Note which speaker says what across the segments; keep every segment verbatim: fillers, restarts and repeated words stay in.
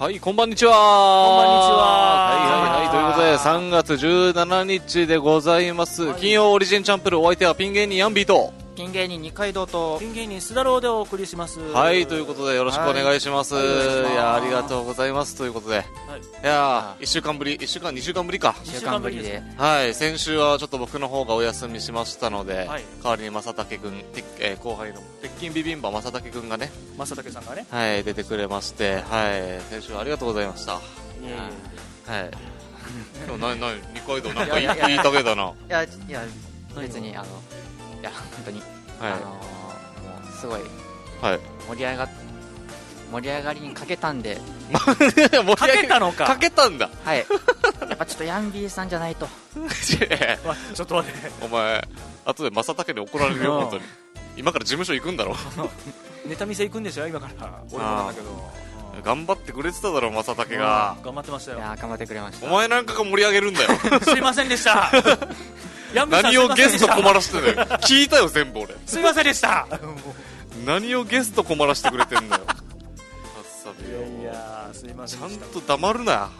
Speaker 1: はい、こんばんにちは。
Speaker 2: こんばんにちは。
Speaker 1: はいはいはい、ということでさんがつじゅうしちにちでございます、はい、金曜オリジンチャンプル、お相手はピン芸人ヤンビーと
Speaker 3: ピン芸人二階堂と
Speaker 2: ピン芸人スダローでお送りします。
Speaker 1: はい、ということでよろしくお願いします、はいはい、いやありがとうございますということで、はい、いやいっしゅうかんぶりいっしゅうかんにしゅうかんぶりか
Speaker 3: いっしゅうかんぶりで、
Speaker 1: はい、先週はちょっと僕の方がお休みしましたので、はい、代わりに正武君、えー、後輩の鉄筋ビビンバ正武君がね
Speaker 2: 正武さんがね、
Speaker 1: はい、出てくれまして、はい、先週はありがとうございました。いやはい今日何何二階堂なんか言いたげだな。
Speaker 3: いやいや別にあのいや本当に、はい、あのー、もうすごい、はい、盛り上が盛り上がりにかけたんで
Speaker 2: かけたのか
Speaker 1: かけたんだ。
Speaker 3: はいやっぱちょっとヤンビーさんじゃないと
Speaker 2: ちょっと待って
Speaker 1: お前後で正武に怒られるよ本当に。今から事務所行くんだろ
Speaker 2: ネタ見せ行くんでしょ今から俺もなんだけど
Speaker 1: 頑張ってくれてただろ正武が。
Speaker 2: 頑張ってましたよ。
Speaker 3: いや頑張ってくれました。
Speaker 1: お前なんかが盛り上げるんだよ
Speaker 2: すいませんでした
Speaker 1: 何をゲスト困らせてんだよ聞いたよ全部俺。
Speaker 2: すいませんでした
Speaker 1: 何をゲスト困らせてくれてんだよ
Speaker 2: いやいやすいません
Speaker 1: ちゃんと黙るな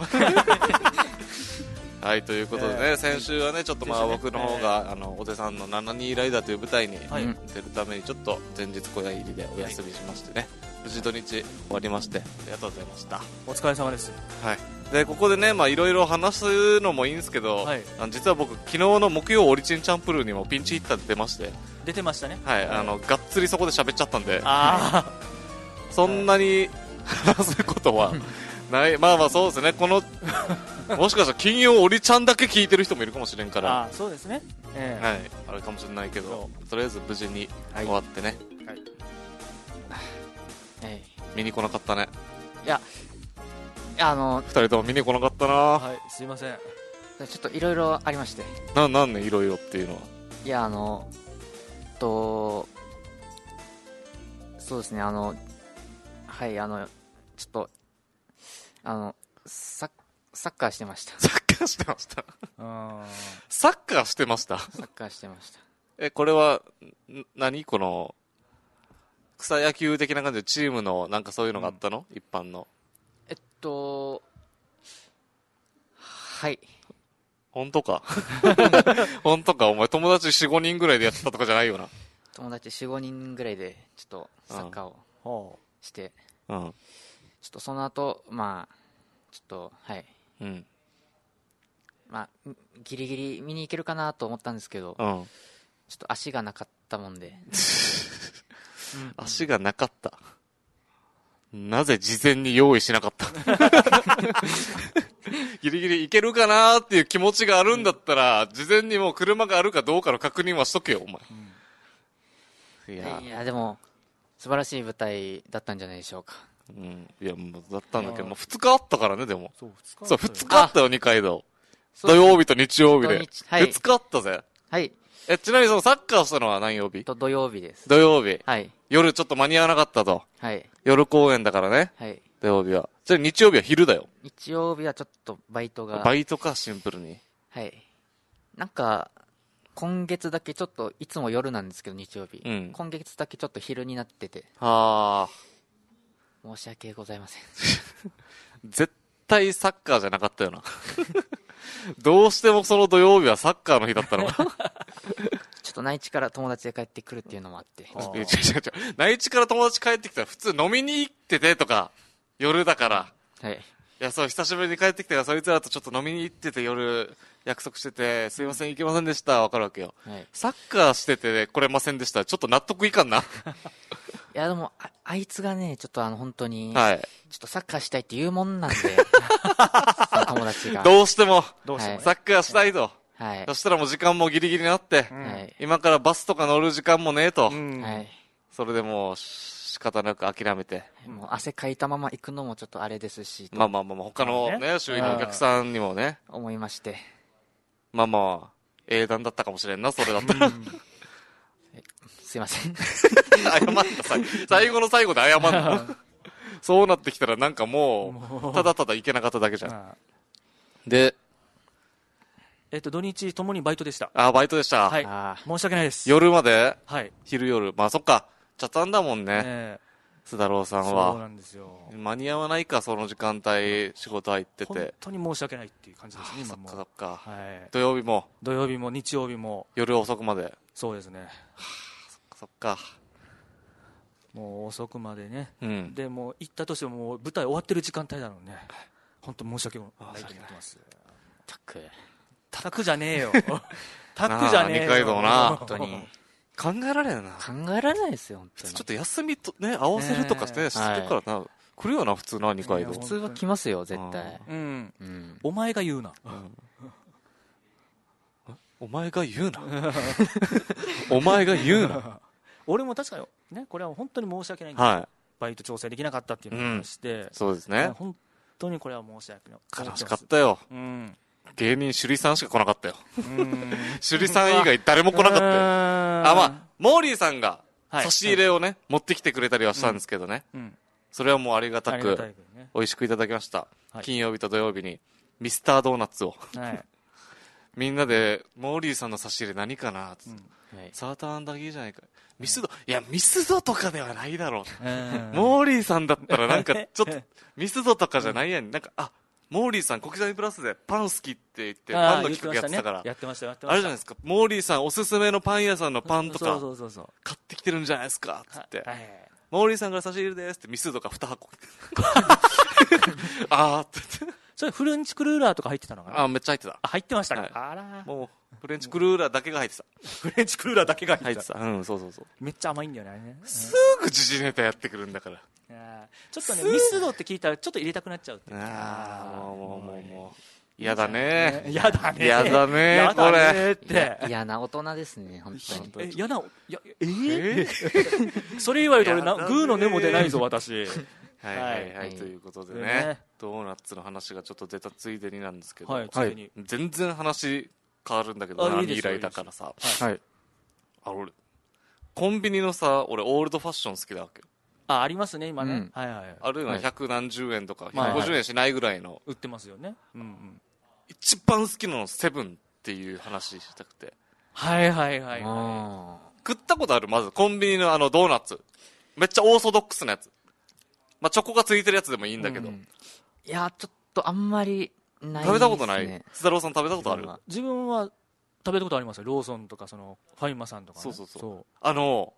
Speaker 1: はい、ということでね、えー、先週はねちょっとまあ僕の方が、えー、あのお手さんのななにーライダーという舞台に出るためにちょっと前日小屋入りでお休みしましてね、はい、無事土日終わりましてありがとうございました。
Speaker 2: お疲れ様です。
Speaker 1: はい、でここでねまあいろいろ話すのもいいんですけど、はい、あの実は僕昨日の木曜オリジンチャンプルーにもピンチヒッターで出まして
Speaker 2: 出てましたね。
Speaker 1: はい、あのがっつりそこで喋っちゃったんで
Speaker 2: あ
Speaker 1: そんなに話すことはないまあまあそうですねこのもしかしたら金曜オリちゃんだけ聞いてる人もいるかもしれんから
Speaker 2: あそうですね、え
Speaker 1: ー、はいあれかもしれないけどとりあえず無事に終わってね、はいはい、見に来なかったね。
Speaker 3: いやあの
Speaker 1: ふたりとも見に来なかったな。
Speaker 2: はいすいません
Speaker 3: ちょっといろいろありまして
Speaker 1: ななんねいろいろっていうのは。
Speaker 3: いやあのとそうですねあのはいあのちょっとあのサッサッカーしてました。
Speaker 1: サッカーしてましたサッカーしてました
Speaker 3: サッカーしてました
Speaker 1: えこれは何この草野球的な感じでチームのなんかそういうのがあったの、うん、一般の
Speaker 3: えっとはい
Speaker 1: 本当か本当かお前友達 よん,ご 人ぐらいでやってたとかじゃないよな。
Speaker 3: 友達 よん,ご 人ぐらいでちょっとサッカーをして、うん、ちょっとその後まあちょっとはい、うん、まあギリギリ見に行けるかなと思ったんですけど、うん、ちょっと足がなかったもんで
Speaker 1: 足がなかった。なぜ事前に用意しなかったギリギリ行けるかなっていう気持ちがあるんだったら、うん、事前にもう車があるかどうかの確認はしとけよお前、
Speaker 3: うん、いやいやでも素晴らしい舞台だったんじゃないでしょうか。
Speaker 1: うん、いやもうだったんだけどもうふつかあったからね。でもそうふつかあったよ二階堂土曜日と日曜日で、はい、ふつかあったぜ。
Speaker 3: はい
Speaker 1: えちなみにそのサッカーしたのは何曜日？
Speaker 3: と土曜日です。
Speaker 1: 土曜日、
Speaker 3: はい、
Speaker 1: 夜ちょっと間に合わなかったと、はい、夜公演だからね、はい、土曜日は。じゃあ日曜日は昼だよ。
Speaker 3: 日曜日はちょっとバイトが
Speaker 1: バイトかシンプルに。
Speaker 3: はいなんか今月だけちょっといつも夜なんですけど日曜日、うん、今月だけちょっと昼になってて
Speaker 1: あ
Speaker 3: 申し訳ございません
Speaker 1: 絶対サッカーじゃなかったよなどうしてもその土曜日はサッカーの日だったのかちょ
Speaker 3: っと内地から友達で帰ってくるっていうのもあって
Speaker 1: 違う違う違う内地から友達帰ってきたら普通飲みに行っててとか夜だからはいいやそう久しぶりに帰ってきたからそいつらとちょっと飲みに行ってて夜約束しててすいません行けませんでしたわかるわけよ、はい、サッカーしてて来れませんでしたちょっと納得いかんない
Speaker 3: やでも あ, あいつがねちょっとあの本当に、はい、ちょっとサッカーしたいって言うもんなんで友達が
Speaker 1: どうしてもどうしても、はい、サッカーしたいと、はい、そしたらもう時間もギリギリになって、うん、今からバスとか乗る時間もねえと、うん、はい、それでもう仕方なく諦めて
Speaker 3: もう汗かいたまま行くのもちょっとあれですし
Speaker 1: まあまあまあ他のね、ね周囲のお客さんにもね
Speaker 3: 思いまして
Speaker 1: まあまあ英断だったかもしれんなそれだったら
Speaker 3: すいません
Speaker 1: 謝ったさ最後の最後で謝ったそうなってきたらなんかもうただただ行けなかっただけじゃんで
Speaker 2: えっと土日ともにバイトでした。
Speaker 1: あバイトでした。
Speaker 2: はい申し訳ないです。
Speaker 1: 夜まで
Speaker 2: はい
Speaker 1: 昼夜まあそっかチャタンだもんね、え須田郎さんは。
Speaker 2: そうなんですよ。
Speaker 1: 間に合わないか、その時間帯、仕事入ってて。
Speaker 2: 本当に申し訳ないっていう感じですね、今も。
Speaker 1: そっかそっか。
Speaker 2: はい。
Speaker 1: 土曜日も。
Speaker 2: 土曜日も日曜日も。
Speaker 1: 夜遅くまで。
Speaker 2: そうですね。は
Speaker 1: あ、そっかそっか。
Speaker 2: もう遅くまでね。
Speaker 1: うん。
Speaker 2: で、もう行ったとしてももう舞台終わってる時間帯なのね。本当申し訳ないと思ってます。
Speaker 3: タク。
Speaker 2: タクじゃねえよ。タクじゃねえよ。
Speaker 1: 二階堂な。
Speaker 3: 本当に。
Speaker 1: 考えられんな。
Speaker 3: 考えられないですよ、本当に。
Speaker 1: ちょっと休みとね、合わせるとかして、してるからな。来るよな、普通な、二階堂。
Speaker 3: 普通は来ますよ、絶対。
Speaker 2: うん。お前が言うな。
Speaker 1: お前が言うな。お前が言うな。
Speaker 2: 俺も確かにね、これは本当に申し訳ないんですよ。バイト調整できなかったっていうのをして、
Speaker 1: そうですね。
Speaker 2: 本当にこれは申し訳ない。
Speaker 1: 悲しかったよ。芸人首里さんしか来なかったよ。首里さん以外誰も来なかったよ。あ、まあ、モーリーさんが差し入れをね、持ってきてくれたりはしたんですけどね。それはもうありがたく、美味しくいただきました。金曜日と土曜日に、ミスタードーナツを。みんなで、モーリーさんの差し入れ何かなって。サーターアンダギーじゃないか。ミスド、いや、ミスドとかではないだろう。モーリーさんだったらなんか、ちょっと、ミスドとかじゃないやん。なんか、あ、モーリーさん、国際プラスでパン好きって言って、パンの企画やってたから。
Speaker 2: やってました、やって
Speaker 1: ました。あれじゃないですか、モーリーさんおすすめのパン屋さんのパンとか、
Speaker 2: そうそうそう。
Speaker 1: 買ってきてるんじゃないですか、つって。モーリーさんから差し入れですって、ミスドがに箱。あーって言って。
Speaker 2: それフレンチクルーラーとか入ってたのかな。
Speaker 1: あ、めっちゃ入ってた。
Speaker 2: あ、入ってましたか。あら。
Speaker 1: もう、フレンチクルーラーだけが入ってた。
Speaker 2: フレンチクルーラーだけが入ってた。
Speaker 1: うん、そうそうそう。
Speaker 2: めっちゃ甘いんだよね。
Speaker 1: すぐ時事ネタやってくるんだから。
Speaker 2: ちょっとね、ミスドって聞いたらちょっと入れたくなっちゃうっていう。
Speaker 1: ああ、もうもうもうもう。嫌だね。
Speaker 2: 嫌だね。
Speaker 1: 嫌だね、これ。
Speaker 3: 嫌な大人ですね、本当に。
Speaker 2: え、嫌な、いや、えー、それ言われると俺な、グーの根も出ないぞ、私。
Speaker 1: はいはいはい、ということでね、ドーナツの話がちょっと出たついでになんですけど、全然話変わるんだけど、未来だからさ。はい。あ、俺、コンビニのさ、俺、オールドファッション好きだわけよ。
Speaker 2: あ、ありますね、今ね。
Speaker 1: はいはい。あるいは百何十円とか、ひゃくごじゅうえんしないぐらいの。
Speaker 2: 売ってますよね。うんうん。
Speaker 1: 一番好きなのセブンっていう話したくて。
Speaker 2: はいはいはいは
Speaker 1: い。食ったことあるまず、コンビニのあのドーナツ。めっちゃオーソドックスなやつ。まあ、チョコがついてるやつでもいいんだけど。
Speaker 3: いや、ちょっとあんまりない。
Speaker 1: 食べたことない？須田郎さん食べたことある？
Speaker 2: 自分は食べたことありますよ。ローソンとか、その、ファイマさんとか。
Speaker 1: そうそうそう。あの、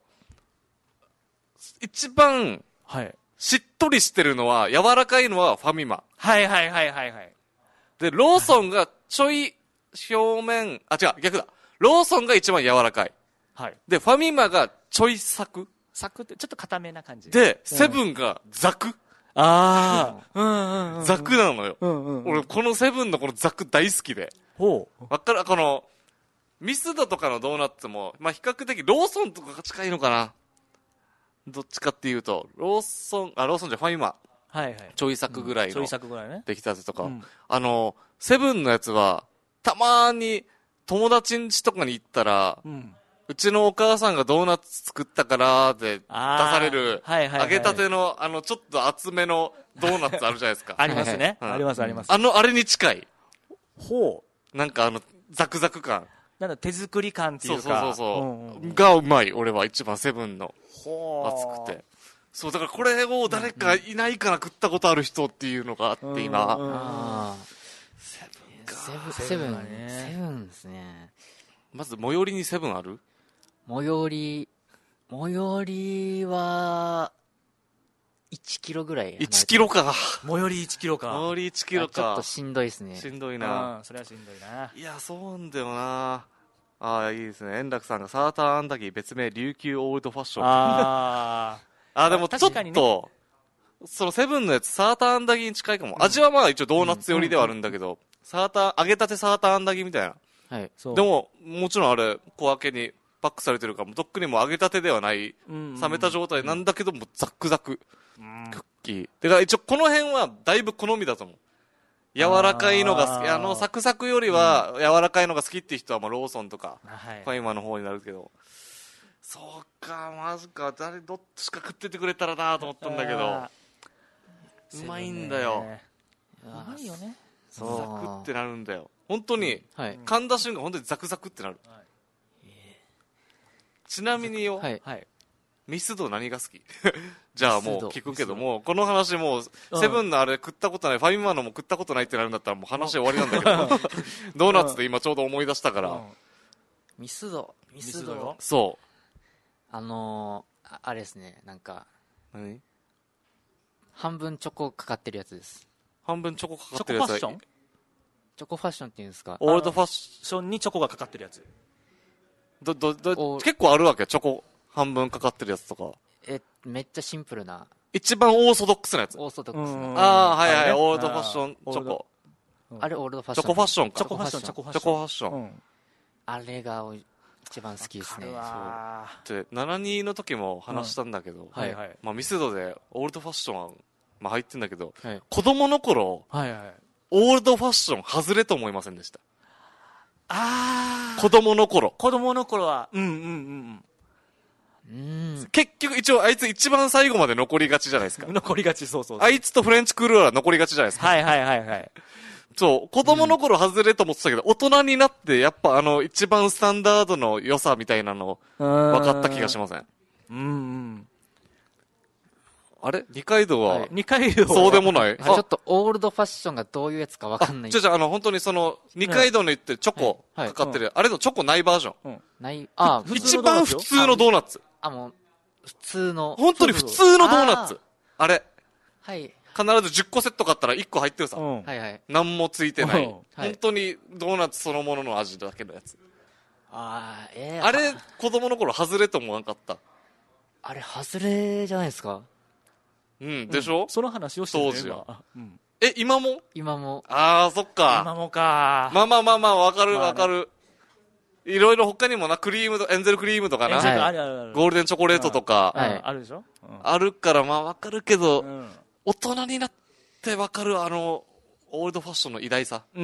Speaker 1: 一番、はい。しっとりしてるのは、柔らかいのはファミマ。
Speaker 2: はいはいはいはいはい。
Speaker 1: で、ローソンがちょい表面、あ、違う、逆だ。ローソンが一番柔らかい。はい。で、ファミマがちょいサク。
Speaker 2: サクってちょっと固めな感じ。
Speaker 1: で、セブンがザク。
Speaker 2: ああ、うんうん。
Speaker 1: ザクなのよ。うんうん。俺、このセブンのこのザク大好きで。ほう。わかる、この、ミスドとかのドーナツも、まあ、比較的ローソンとかが近いのかな。どっちかっていうと、ローソン、あ、ローソンじゃファミマ。はいはい。ちょいサクぐらいの。ちょい
Speaker 2: サクぐらいね。
Speaker 1: できたやつとか。あの、セブンのやつは、たまーに友達ん家とかに行ったら、うちのお母さんがドーナツ作ったからで出される、揚げたての、あの、ちょっと厚めのドーナツあるじゃないですか。
Speaker 2: ありますね。ありますあります。
Speaker 1: あの、あれに近い。
Speaker 2: ほう。
Speaker 1: なんかあの、ザクザク感。
Speaker 2: なんだ、手作り感っていうか。
Speaker 1: そうそうそう。がうまい、俺は一番セブンの。熱くて。そう、だからこれを誰かいないから食ったことある人っていうのがあって、今。
Speaker 3: セブンか。セブン、セブンですね。
Speaker 1: まず、最寄りにセブンある？
Speaker 3: 最寄り、最寄りは、いちキロぐらい。
Speaker 1: いちキロか。
Speaker 2: 最寄りいちキロか。
Speaker 1: 最寄りいちキロか。
Speaker 3: ちょっとしんどいですね。
Speaker 1: しんどいな。
Speaker 2: それはしんどいな。
Speaker 1: いや、そうなんだよな。ああ、いいですね。円楽さんがサーターアンダギー別名琉球オールドファッション。ああ。でもちょっと、そのセブンのやつサーターアンダギーに近いかも。味はまあ一応ドーナツ寄りではあるんだけど、サーター、揚げたてサーターアンダギーみたいな。はい。でも、もちろんあれ、小分けにパックされてるから、とっくにもう揚げたてではない、冷めた状態なんだけど、もうザックザク。クッキー。だから一応この辺はだいぶ好みだと思う。柔らかいのが好き。あの、サクサクよりは柔らかいのが好きっていう人はまあローソンとか、ファイマの方になるけど。そうか、マジか。誰、どっちか食っててくれたらなと思ったんだけど。うまいんだよ。
Speaker 2: うまいよね。
Speaker 1: ザクってなるんだよ。本当に、噛んだ瞬間本当にザクザクってなる。ちなみによ、 ミスド何が好きじゃあもう聞くけども、この話もう、セブンのあれ食ったことない、ファミマのも食ったことないってなるんだったらもう話終わりなんだけど、ドーナツで今ちょうど思い出したから。
Speaker 3: ミスド、
Speaker 2: ミスドよ。
Speaker 1: そう。
Speaker 3: あのー、あれですね、なんか、
Speaker 1: 何
Speaker 3: 半分チョコかかってるやつです。
Speaker 1: 半分チョコかかってるやつ。
Speaker 2: チョコファッション
Speaker 3: チョコファッションっていうんですか。
Speaker 1: オールドファッシ
Speaker 2: ョンにチョコがかかってるやつ。
Speaker 1: ど、ど、ど、結構あるわけチョコ半分かかってるやつとか。
Speaker 3: え、めっちゃシンプルな。
Speaker 1: 一番オーソドックスなやつ。
Speaker 3: オーソドックスな。
Speaker 1: ああ、はいはい、オールドファッションチョコ。
Speaker 3: あれオールドファッション。
Speaker 1: チョコファッションか。
Speaker 2: チョコファッション、チョコファッション。
Speaker 1: チョコファッション。
Speaker 3: あれが一番好きですね。
Speaker 1: そう。で、ななにの時も話したんだけど、はいはい。まあミスドでオールドファッションは、まあ入ってんだけど、子供の頃、はいはい。オールドファッション外れと思いませんでした。
Speaker 2: ああ。
Speaker 1: 子供の頃。
Speaker 2: 子供の頃は、うんうんうん
Speaker 3: うん。
Speaker 1: 結局一応あいつ一番最後まで残りがちじゃないですか。
Speaker 2: 残りがち、そうそう。
Speaker 1: あいつとフレンチクルーラー残りがちじゃないですか。
Speaker 2: はいはいはいはい。
Speaker 1: そう、子供の頃外れと思ってたけど、うん、大人になってやっぱあの一番スタンダードの良さみたいなの分かった気がしません？
Speaker 2: うんうん。
Speaker 1: あれ二階堂は、はい、
Speaker 2: 二階堂
Speaker 1: そうでもない。
Speaker 3: ちょっとオールドファッションがどういうやつか分かんない。
Speaker 1: じゃじゃあの本当にその二階堂の言ってるチョコかかってる、はいはい、あれのチョコないバージョン。
Speaker 3: うん、ない。あ
Speaker 1: あ、一番普通のドーナツ。
Speaker 3: あ、もう普通の。
Speaker 1: 本当に普通のドーナツ。あ, あれ。
Speaker 3: はい。
Speaker 1: 必ずじゅっこセット買ったらいっこ入ってるさ。
Speaker 3: はいはい。
Speaker 1: 何もついてない。本当にドーナツそのものの味だけのやつ。
Speaker 3: ああ、えー、
Speaker 1: あれ、子供の頃外れと思わんかった。
Speaker 3: あれ、外れじゃないですか。
Speaker 1: うん、でしょ、うん、
Speaker 2: その話をしてる
Speaker 1: 当時は。うん、え、今も
Speaker 3: 今も。
Speaker 1: ああ、そっか。
Speaker 2: 今もか。
Speaker 1: まあまあまあまあ、わかるわかる。いろいろ他にもな、クリームと、エンゼルクリームとかな。はい、あるあるある。ゴールデンチョコレートとか。
Speaker 2: はい。あるでしょ、
Speaker 1: うん、あるから、まあわかるけど、うん、大人になってわかる、あの、オールドファッションの偉大さ。うん、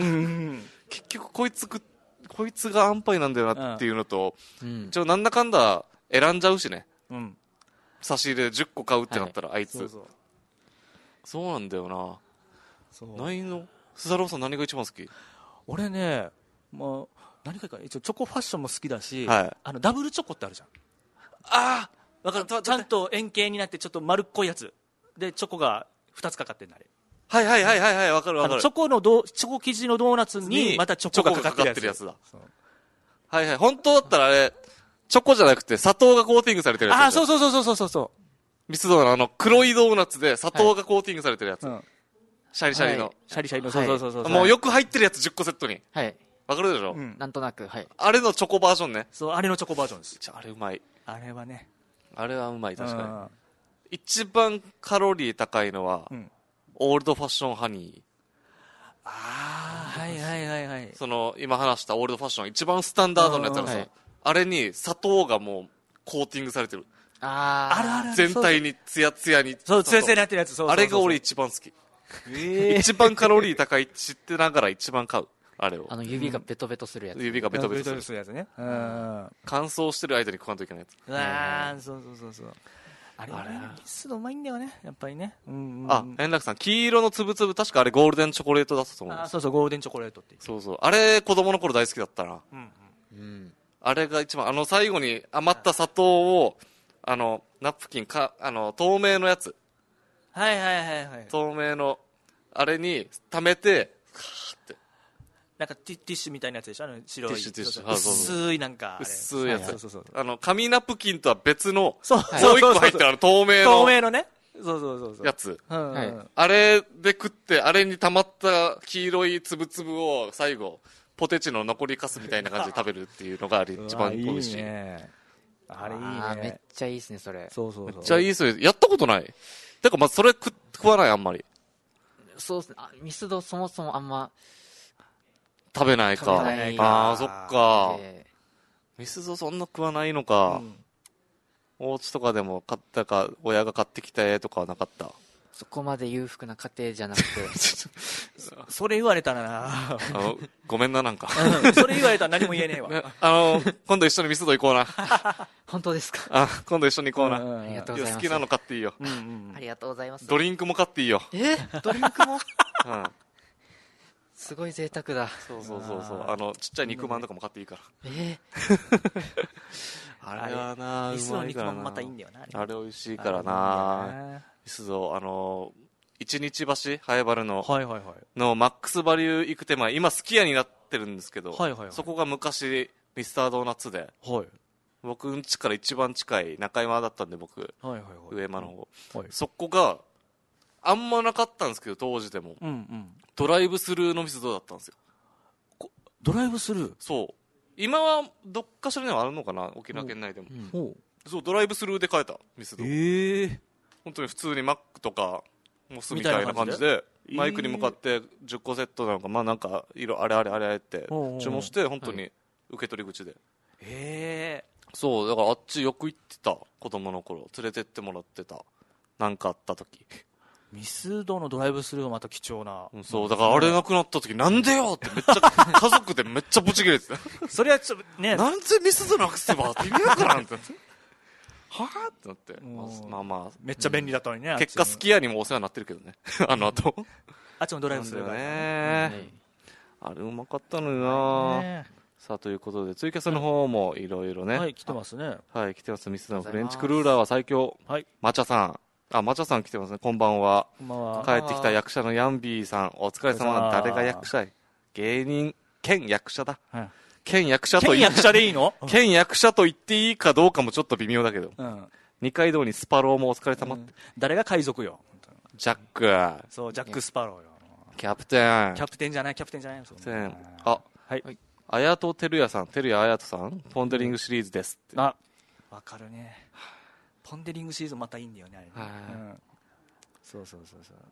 Speaker 1: 結局、こいつく、こいつが安牌なんだよなっていうのと、うん、ちょ、なんだかんだ選んじゃうしね。うん。差し入れじゅっこ買うってなったら、はい、あいつ。そうそう。そうなんだよな。そうないのスザローさん何が一番好き？
Speaker 2: 俺ね、まあ、何かか一応チョコファッションも好きだし、はい、あのダブルチョコってあるじゃん。
Speaker 1: ああ、
Speaker 2: わかる。ちゃんと円形になってちょっと丸っこいやつでチョコがふたつかかってるんだあれ。
Speaker 1: はいはいはいはいはいわかるわかる。
Speaker 2: チョコのドチョコ生地のドーナツにまたチョコがかかってるやつだ。
Speaker 1: はいはい。本当だったらあれチョコじゃなくて砂糖がコーティングされてるやつ。
Speaker 2: ああ、そうそうそうそうそうそう。
Speaker 1: ミスドのあの黒いドーナツで砂糖がコーティングされてるやつ。はい、うん、シャリシャリの、はい、
Speaker 2: シャリシャリの、そうそうそうそう、
Speaker 1: もうよく入ってるやつじゅっこセットに。
Speaker 3: はい。
Speaker 1: わかるでしょ、
Speaker 3: うん、なんとなく、はい。
Speaker 1: あれのチョコバージョンね。
Speaker 2: そう、あれのチョコバージョンです。
Speaker 1: じゃあ、あれうまい。
Speaker 2: あれはね。
Speaker 1: あれはうまい、確かに。一番カロリー高いのは、うん、オールドファッションハニー。
Speaker 2: ああ、はいはいはいはい。
Speaker 1: その、今話したオールドファッション、一番スタンダードのやつらさ、はい、あれに砂糖がもうコーティングされてる。
Speaker 3: ああ、
Speaker 2: あるある。
Speaker 1: 全体にツヤツヤに。
Speaker 2: そう、ツヤツヤになってるやつ。そうそうそうそう。
Speaker 1: あれが俺一番好き。えー、一番カロリー高いって知ってながら一番買う。あれを。
Speaker 3: あの指がベトベトするやつ。
Speaker 1: うん、指がベトベトする。
Speaker 2: するやつね。うん。
Speaker 1: 乾燥してる間に食わんといけないやつ。
Speaker 2: うわー、そうそうそうそう。あれ、あれ、ミスドうまいんだよね、やっぱりね。
Speaker 1: うんうん、あ、円楽さん、黄色のつぶつぶ、確かあれゴールデンチョコレートだったと思う。
Speaker 2: あ、そうそう、ゴールデンチョコレートって
Speaker 1: そうそう。あれ、子供の頃大好きだったな。うんうん。うん。あれが一番、あの、最後に余った砂糖を、あの、ナプキンか、あの、透明のやつ。
Speaker 2: はいはいはいはい。
Speaker 1: 透明の、あれに溜めて、カーって。
Speaker 2: なんかティッシュみたいなやつでしょ、あの白い。
Speaker 1: ティッシュティッシュ。
Speaker 2: 薄いなんか。
Speaker 1: 薄いやつ。そうそうそう。あの、紙ナプキンとは別の、
Speaker 2: そう
Speaker 1: もう一個入ってるあの透明の。
Speaker 2: 透明のね。そうそうそうそう。
Speaker 1: やつ。はい。あれで食って、あれに溜まった黄色いつぶつぶを最後、ポテチの残りかすみたいな感じで食べるっていうのがあれ一番美味しい。
Speaker 2: あれいいね。
Speaker 3: めっちゃいいですね、それ。
Speaker 2: そうそうそう。
Speaker 1: めっちゃいいですよ。やったことない。てか、まあ、それ食、食わない、あんまり。
Speaker 3: そうですね。ミスドそもそもあんま。
Speaker 1: 食べないか。
Speaker 3: 食べないか。
Speaker 1: ああ、そっか。ミスドそんな食わないのか。うん、お家とかでも買ったか、親が買ってきた絵とかはなかった。
Speaker 3: そこまで裕福な家庭じゃなくて。
Speaker 2: それ言われたらな
Speaker 1: あのごめんな、なんか。
Speaker 2: それ言われたら何も言えねえわ。
Speaker 1: あの、今度一緒にミスド行こうな。
Speaker 3: 本当ですか？
Speaker 1: あ、今度一緒に行こうな。
Speaker 3: ありがとうございます。
Speaker 1: 好きなの買っていいよ。
Speaker 3: うんうん、ありがとうございます。
Speaker 1: ドリンクも買っていいよ。
Speaker 3: えドリンクも、
Speaker 1: うん、
Speaker 3: すごい贅沢だ。
Speaker 1: そうそうそうそう。あの、ちっちゃい肉まんとかも買っていいから。
Speaker 3: え
Speaker 1: あれはな、
Speaker 2: ミスドの肉まんもまたいいんだよな。
Speaker 1: あれ美味しいからな。ミスド、あの、一日橋、早原の、
Speaker 2: はいはいはい。
Speaker 1: のマックスバリュー行く手前、今すき家になってるんですけど、
Speaker 2: はいはいはい。
Speaker 1: そこが昔、ミスタードーナツで、
Speaker 2: はい。
Speaker 1: 僕ん家から一番近い中山だったんで、僕、
Speaker 2: はいはいはい。
Speaker 1: 上山の方。
Speaker 2: はい。
Speaker 1: そこが、あんまなかったんですけど、当時でも。
Speaker 2: うんうん。
Speaker 1: ドライブスルーのミスドだったんですよ。
Speaker 2: ドライブスルー
Speaker 1: そう。今はどっかしらにはあるのかな、沖縄県内でも。
Speaker 2: ほう。
Speaker 1: そう、ドライブスルーで買えた、ミスド。
Speaker 2: ええ。
Speaker 1: 本当に普通にマックとか、モスみたいな感じで、マイクに向かってじゅっこセットなのか、まあなんか、色、あれあれあれあれって注文して、本当に受け取り口で。へ
Speaker 2: え。
Speaker 1: そう、だからあっちよく行ってた、子供の頃。連れてってもらってた。なんかあった時。
Speaker 2: ミスドのドライブスルーはまた貴重な。
Speaker 1: そう、だからあれなくなった時、なんでよってめっちゃ、家族でめっちゃブチ切れてた。
Speaker 2: それはちょっとね。
Speaker 1: なんでミスドなくせばって意味わからんって。はぁってなって。まあまあ。
Speaker 2: めっちゃ便利だったのにね。
Speaker 1: 結果、すき家にもお世話になってるけどね。あの後。
Speaker 2: あっちもドライブスルーが
Speaker 1: ね。あれうまかったのよな。さあ、ということで、ツイキャスの方もいろいろね。
Speaker 2: はい、来てますね。
Speaker 1: はい、来てます。ミスドのフレンチクルーラーは最強。
Speaker 2: はい。
Speaker 1: マチャさん。あ、マチャさん来てますね。こんばんは。
Speaker 2: こんばんは。
Speaker 1: 帰ってきた役者のヤンビーさん。お疲れ様。誰が役者？芸人兼役者だ。兼役者と
Speaker 2: 兼役者でいいの？
Speaker 1: 兼役者と言っていいかどうかもちょっと微妙だけど。二階堂にスパローもお疲れ様。
Speaker 2: 誰が海賊よ。
Speaker 1: ジャック。
Speaker 2: そう、ジャック・スパローよ。
Speaker 1: キャプテン。
Speaker 2: キャプテンじゃない、キャプテンじゃない。
Speaker 1: キャプテン。あ、はい。綾戸照也さん、照也綾戸さん、ポンデリングシリーズですって。
Speaker 2: あ、わかるね。ポンデリングシリーズまたいいんだよね、あれ。そうそうそうそう。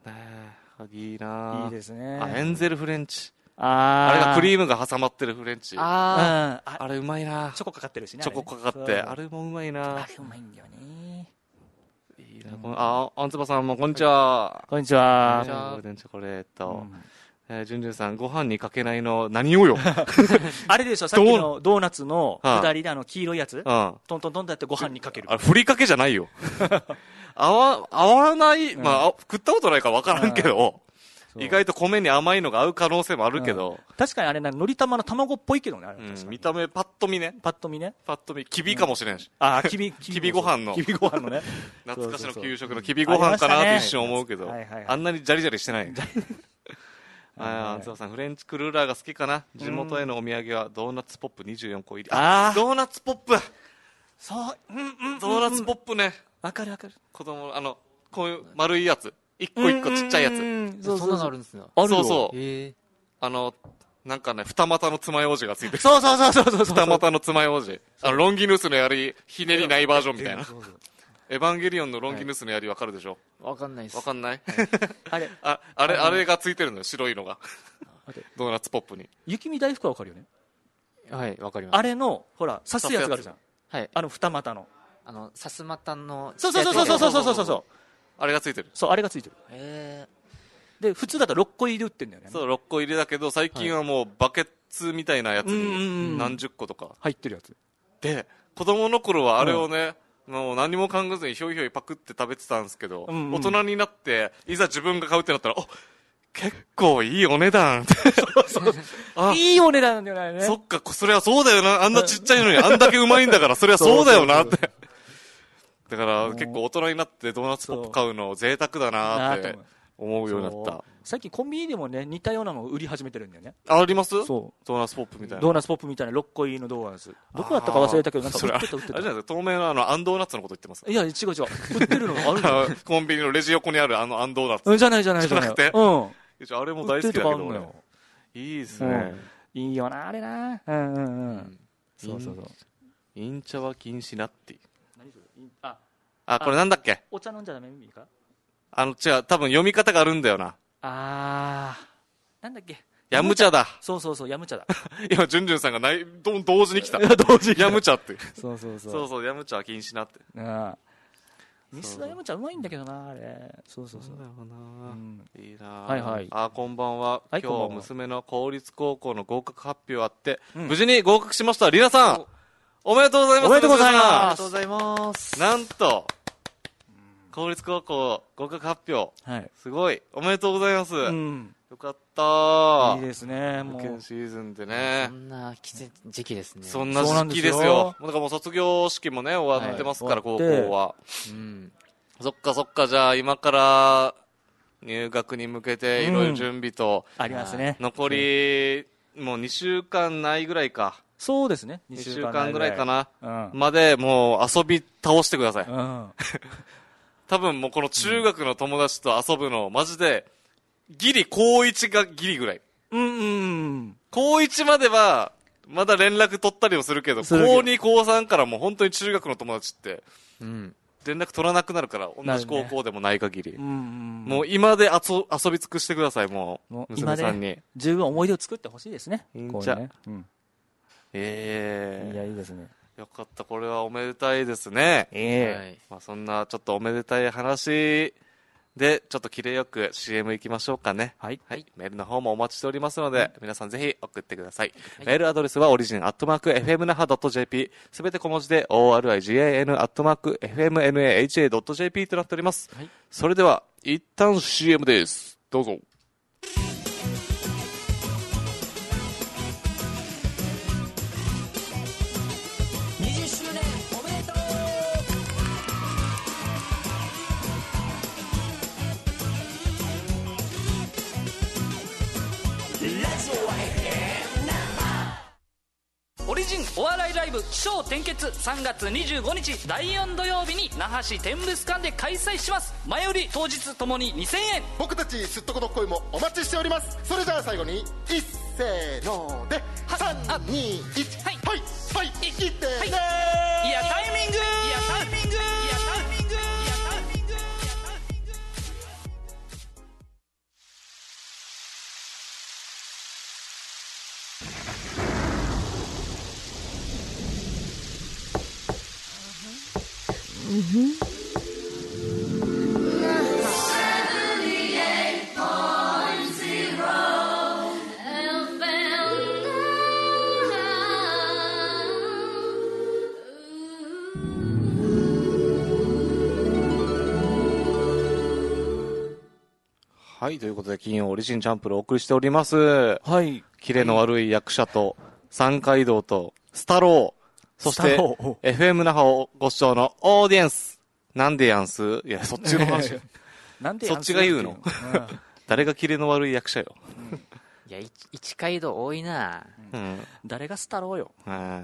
Speaker 1: いいな。
Speaker 2: いいですね。
Speaker 1: あ、エンゼルフレンチ。
Speaker 2: あ
Speaker 1: あれがクリームが挟まってるフレンチ。
Speaker 2: あ
Speaker 1: あ、あれうまいな。
Speaker 2: チョコかかってるしね。
Speaker 1: チョコかかって、あれもうまいな。
Speaker 2: あれうまいんだよね。
Speaker 1: いいな。あ、あんつばさんもこんにちは。
Speaker 2: こんにちは。
Speaker 1: ゴールデンチョコレート。えー、じゅんじゅんさん、ご飯にかけないの何をよ。
Speaker 2: あれでしょ、さっきのドーナツの下りであの黄色いやつ、トントントンってやってご飯にかける。
Speaker 1: あれ、ふりかけじゃないよ。合わ、合わない、まあ、食ったことないから分からんけど、意外と米に甘いのが合う可能性もあるけど。
Speaker 2: 確かにあれ、のり玉の卵っぽいけどね、あれ。
Speaker 1: 見た目、パッと見ね。
Speaker 2: パッと見ね。
Speaker 1: パッと見、きびかもしれんし。
Speaker 2: あ、きび、
Speaker 1: きびご飯の。
Speaker 2: きびご飯のね。
Speaker 1: 懐かしの給食のきびご飯かなって一瞬思うけど、あんなにジャリジャリしてない。ああ、つばさん、フレンチクルーラーが好きかな。地元へのお土産はドーナツポップにじゅうよんこ入り。ああ、ドーナツポップ。
Speaker 2: そう、うんうん。
Speaker 1: ドーナツポップね。
Speaker 2: わかるわかる。
Speaker 1: 子供、あの、こういう丸いやつ。一個一個ちっちゃいやつ。
Speaker 3: そんなのあるんですよ。
Speaker 1: そうそう。あの、なんかね、二股の爪楊枝がついてる。
Speaker 2: そうそうそうそうそう。
Speaker 1: 二股の爪楊枝。あの、ロンギヌスの槍、ひねりないバージョンみたいな。エヴァンゲリオンのロンギヌスの槍わかるでしょ？
Speaker 3: わかんないです。
Speaker 1: わかんない？
Speaker 2: あれ、
Speaker 1: あ、あれ、あれがついてるのよ、白いのが。ドーナツポップに。
Speaker 2: 雪見大福はわかるよね？
Speaker 3: はい、わかります。
Speaker 2: あれの、ほら、刺すやつがあるじゃん。はい。あの二股の。
Speaker 3: あの、刺す股の。
Speaker 2: そうそうそうそうそうそうそうそう。
Speaker 1: あれがついてる。
Speaker 2: そう、あれがついてる。
Speaker 3: へ
Speaker 2: ー。で、普通だとろっこ入りで売ってんだよね。
Speaker 1: そう、ろっこ入りだけど、最近はもうバケツみたいなやつに何十個とか。
Speaker 2: 入ってるやつ。
Speaker 1: で、子供の頃はあれをね、もう何も考えずにひょいひょいパクって食べてたんですけど、うんうん、大人になっていざ自分が買うってなったら、お、結構いいお値段って
Speaker 2: そうそういいお値段なんだよね。
Speaker 1: そっか、それはそうだよな。あんなちっちゃいのにあんだけうまいんだから、それはそうだよなって。だから結構大人になってドーナツポップ買うの贅沢だなって思うようになった。
Speaker 2: 最近コンビニでもね、似たようなのを売り始めてるんだよね。
Speaker 1: あります？
Speaker 2: そう。
Speaker 1: ドーナツポップみたいな。
Speaker 2: ドーナツポップみたいなろっこ入りのドーナツ。どこだったか忘れたけど、なんか売ってた売ってた。
Speaker 1: あれじゃないですか、透明のあの、アンドーナツのこと言ってます？
Speaker 2: いや、違う違う。売ってるのある
Speaker 1: コンビニのレジ横にあるあの、アンドーナツ。
Speaker 2: じゃないじゃない
Speaker 1: じゃなくて。
Speaker 2: うん。
Speaker 1: あれも大好きだけど、俺。いいですね。
Speaker 2: いいよな、あれな。うんうんうん。そうそうそう。
Speaker 1: インチャは禁止なっていう。
Speaker 2: 何それ？あ、
Speaker 1: あ、これなんだっけ？
Speaker 2: お茶飲んじゃダメか？
Speaker 1: あの、違う、多分読み方があるんだよな。
Speaker 2: あー、なんだっけ？
Speaker 1: ヤムチャだ。
Speaker 2: そうそうそう、ヤムチャだ。
Speaker 1: 今、ジュンジュンさんがない、ど同時に来た。
Speaker 2: 同時に。
Speaker 1: ヤムチャって。
Speaker 2: そうそうそう。
Speaker 1: そうそう、ヤムチャは禁止なって。
Speaker 2: ああ。ミスダヤムチャうまいんだけどな、あれ。そうそうそう。
Speaker 1: そうだよな、うん、いいな。
Speaker 2: はいはい。
Speaker 1: あ、こんばんは。
Speaker 2: はい、
Speaker 1: 今日、娘の公立高校の合格発表あって、うん、無事に合格しました。リナさん、おめでとうございます。
Speaker 2: おめでとうございます。
Speaker 3: ありがとうございます。
Speaker 1: なんと、公立高校合格発表。
Speaker 2: はい。
Speaker 1: すごい。おめでとうございます。
Speaker 2: うん。
Speaker 1: よかったー。
Speaker 2: いいですね、
Speaker 1: もう。受験シーズンでね。
Speaker 3: そんな季節時期ですね。
Speaker 1: そんな時期ですよ。だからもう卒業式もね、終わってますから、はい、高校は。うん。そっかそっか、じゃあ今から入学に向けていろいろ準備と、
Speaker 2: うん、ありますね。
Speaker 1: 残り、もうにしゅうかんないぐらいか。
Speaker 2: そうですね。
Speaker 1: にしゅうかんぐらいかな。うん、まで、もう遊び倒してください。うん、多分もうこの中学の友達と遊ぶの、マジで、ギリ高いちがギリぐらい。
Speaker 2: うんうん。
Speaker 1: 高いちまでは、まだ連絡取ったりもするけど、高に、高さんからもう本当に中学の友達って、うん、連絡取らなくなるから、同じ高校でもない限り。ね、うんうん、もう今で遊遊び尽くしてください、もう。もう娘さんに、ね。
Speaker 2: 十分思い出を作ってほしいですね。
Speaker 1: いいんじゃ。ね、うん、ええー。
Speaker 2: いや、いいですね。
Speaker 1: よかった、これはおめでたいですね。
Speaker 2: ええー。はい、
Speaker 1: まあ、そんなちょっとおめでたい話で、ちょっとキレよく シーエム 行きましょうかね。
Speaker 2: はい。
Speaker 1: はい。メールの方もお待ちしておりますので、皆さんぜひ送ってください。はい、メールアドレスはオリジンアットマーク エフエムナハドットジェーピー、すべて小文字で オーアールアイジェーエヌ アットマーク エフエムナハドットジェーピー となっております。はい、それでは、一旦 シーエム です。どうぞ。
Speaker 4: オリジンお笑いライブ起承転結さんがつにじゅうごにちだいよん土曜日に那覇市天物館で開催します。前売り当日ともににせんえん。
Speaker 5: 僕たちすっとこの声もお待ちしております。それじゃあ最後に一せーのでさんにいちはいはいはいいってねー、はい、い
Speaker 4: やタイミングいやタイミングいやタイミングいやタイミング。
Speaker 1: はい、ということで金曜オリジンチャンプルをお送りしております。
Speaker 2: はい。
Speaker 1: キレの悪い役者と、三階堂と、スタロー。そして、エフエム 那覇をご視聴のオーディエンス。なんでやんす？いや、そっちの話。
Speaker 2: なんで
Speaker 1: やんす？そっちが言うの、うん、誰がキレの悪い役者よ。
Speaker 3: うん、いや、一階堂多いな、
Speaker 2: うん、誰がスタローよ。
Speaker 1: はい。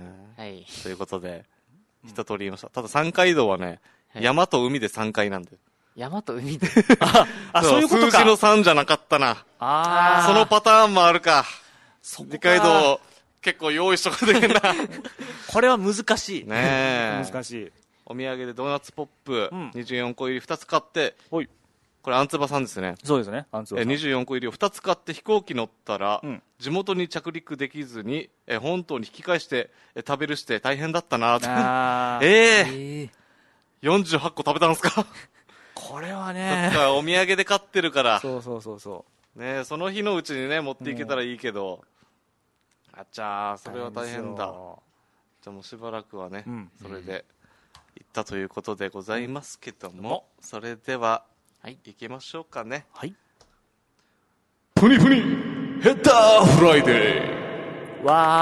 Speaker 1: ということで、一通り言いました。ただ三階堂はね、はい、山と海で三階なんで。
Speaker 3: 山と海で
Speaker 2: ああ、そういうことか。
Speaker 1: 数字のさんじゃなかったな。ああ。そのパターンもあるか。二階堂、結構用意しとかできんな。
Speaker 2: これは難しい。
Speaker 1: ねえ。
Speaker 2: 難しい。
Speaker 1: お土産でドーナツポップ、うん、にじゅうよんこ入りふたつ買って、はい、これアンツバさんですね。
Speaker 2: そうですね、アンツバさん。
Speaker 1: にじゅうよんこ入りをふたつ買って飛行機乗ったら、うん、地元に着陸できずに、え本島に引き返してえ食べるして大変だったなと。あえー、えー。よんじゅうはっこ食べたんですか？
Speaker 2: これはね。
Speaker 1: そっか、お土産で買ってるから。
Speaker 2: そうそうそうそう。
Speaker 1: ねその日のうちにね、持っていけたらいいけど。あっちゃー、それは大変だ。じゃあもうしばらくはね、うん、それで行ったということでございますけども、うん、それでは、はい、行きましょうかね。
Speaker 2: はい。
Speaker 1: プニプニヘッダーフライデー。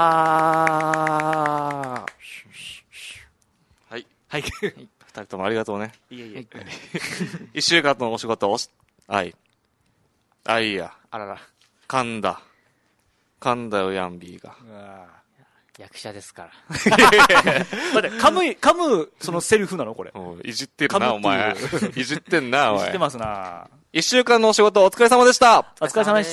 Speaker 2: わー。
Speaker 1: はい。はい。二人ともありがとうね。
Speaker 2: いえいえ。
Speaker 1: 一週間のお仕事をし、はい。あ、いいや。
Speaker 2: あらら。
Speaker 1: 噛んだ。噛んだよ、ヤンビーが。
Speaker 3: 役者ですから。
Speaker 2: 待って、噛む、噛む、そのセリフなのこれ。
Speaker 1: いじってるな、お前。いじってんな、おい。
Speaker 2: いじってますな。
Speaker 1: 一週間のお仕事お疲れ様でした。
Speaker 2: お疲れ様でした。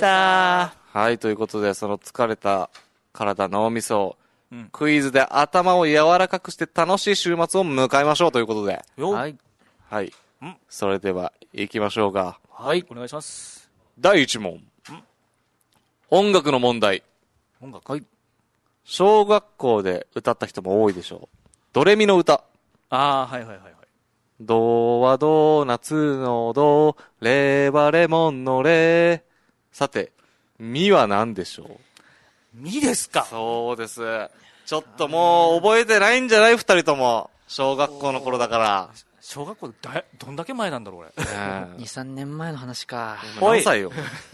Speaker 1: はい、ということで、その疲れた体、脳みそ、うん、クイズで頭を柔らかくして楽しい週末を迎えましょうということで。
Speaker 2: はい。
Speaker 1: はい。それでは、行きましょうか。
Speaker 2: はい、お願いします。
Speaker 1: だいいち問。音楽の問題。
Speaker 2: 音楽。はい。
Speaker 1: 小学校で歌った人も多いでしょう。ドレミの歌。
Speaker 2: ああ、はいはいはいはい。
Speaker 1: ドはドーナツのド、レはレモンのレ。さて、ミは何でしょう？
Speaker 2: ミですか？
Speaker 1: そうです。ちょっともう覚えてないんじゃない？二人とも。小学校の頃だから。
Speaker 2: 小学校だどんだけ前なんだろう、俺。
Speaker 3: に、さんねんまえの話か。
Speaker 1: 何歳よ。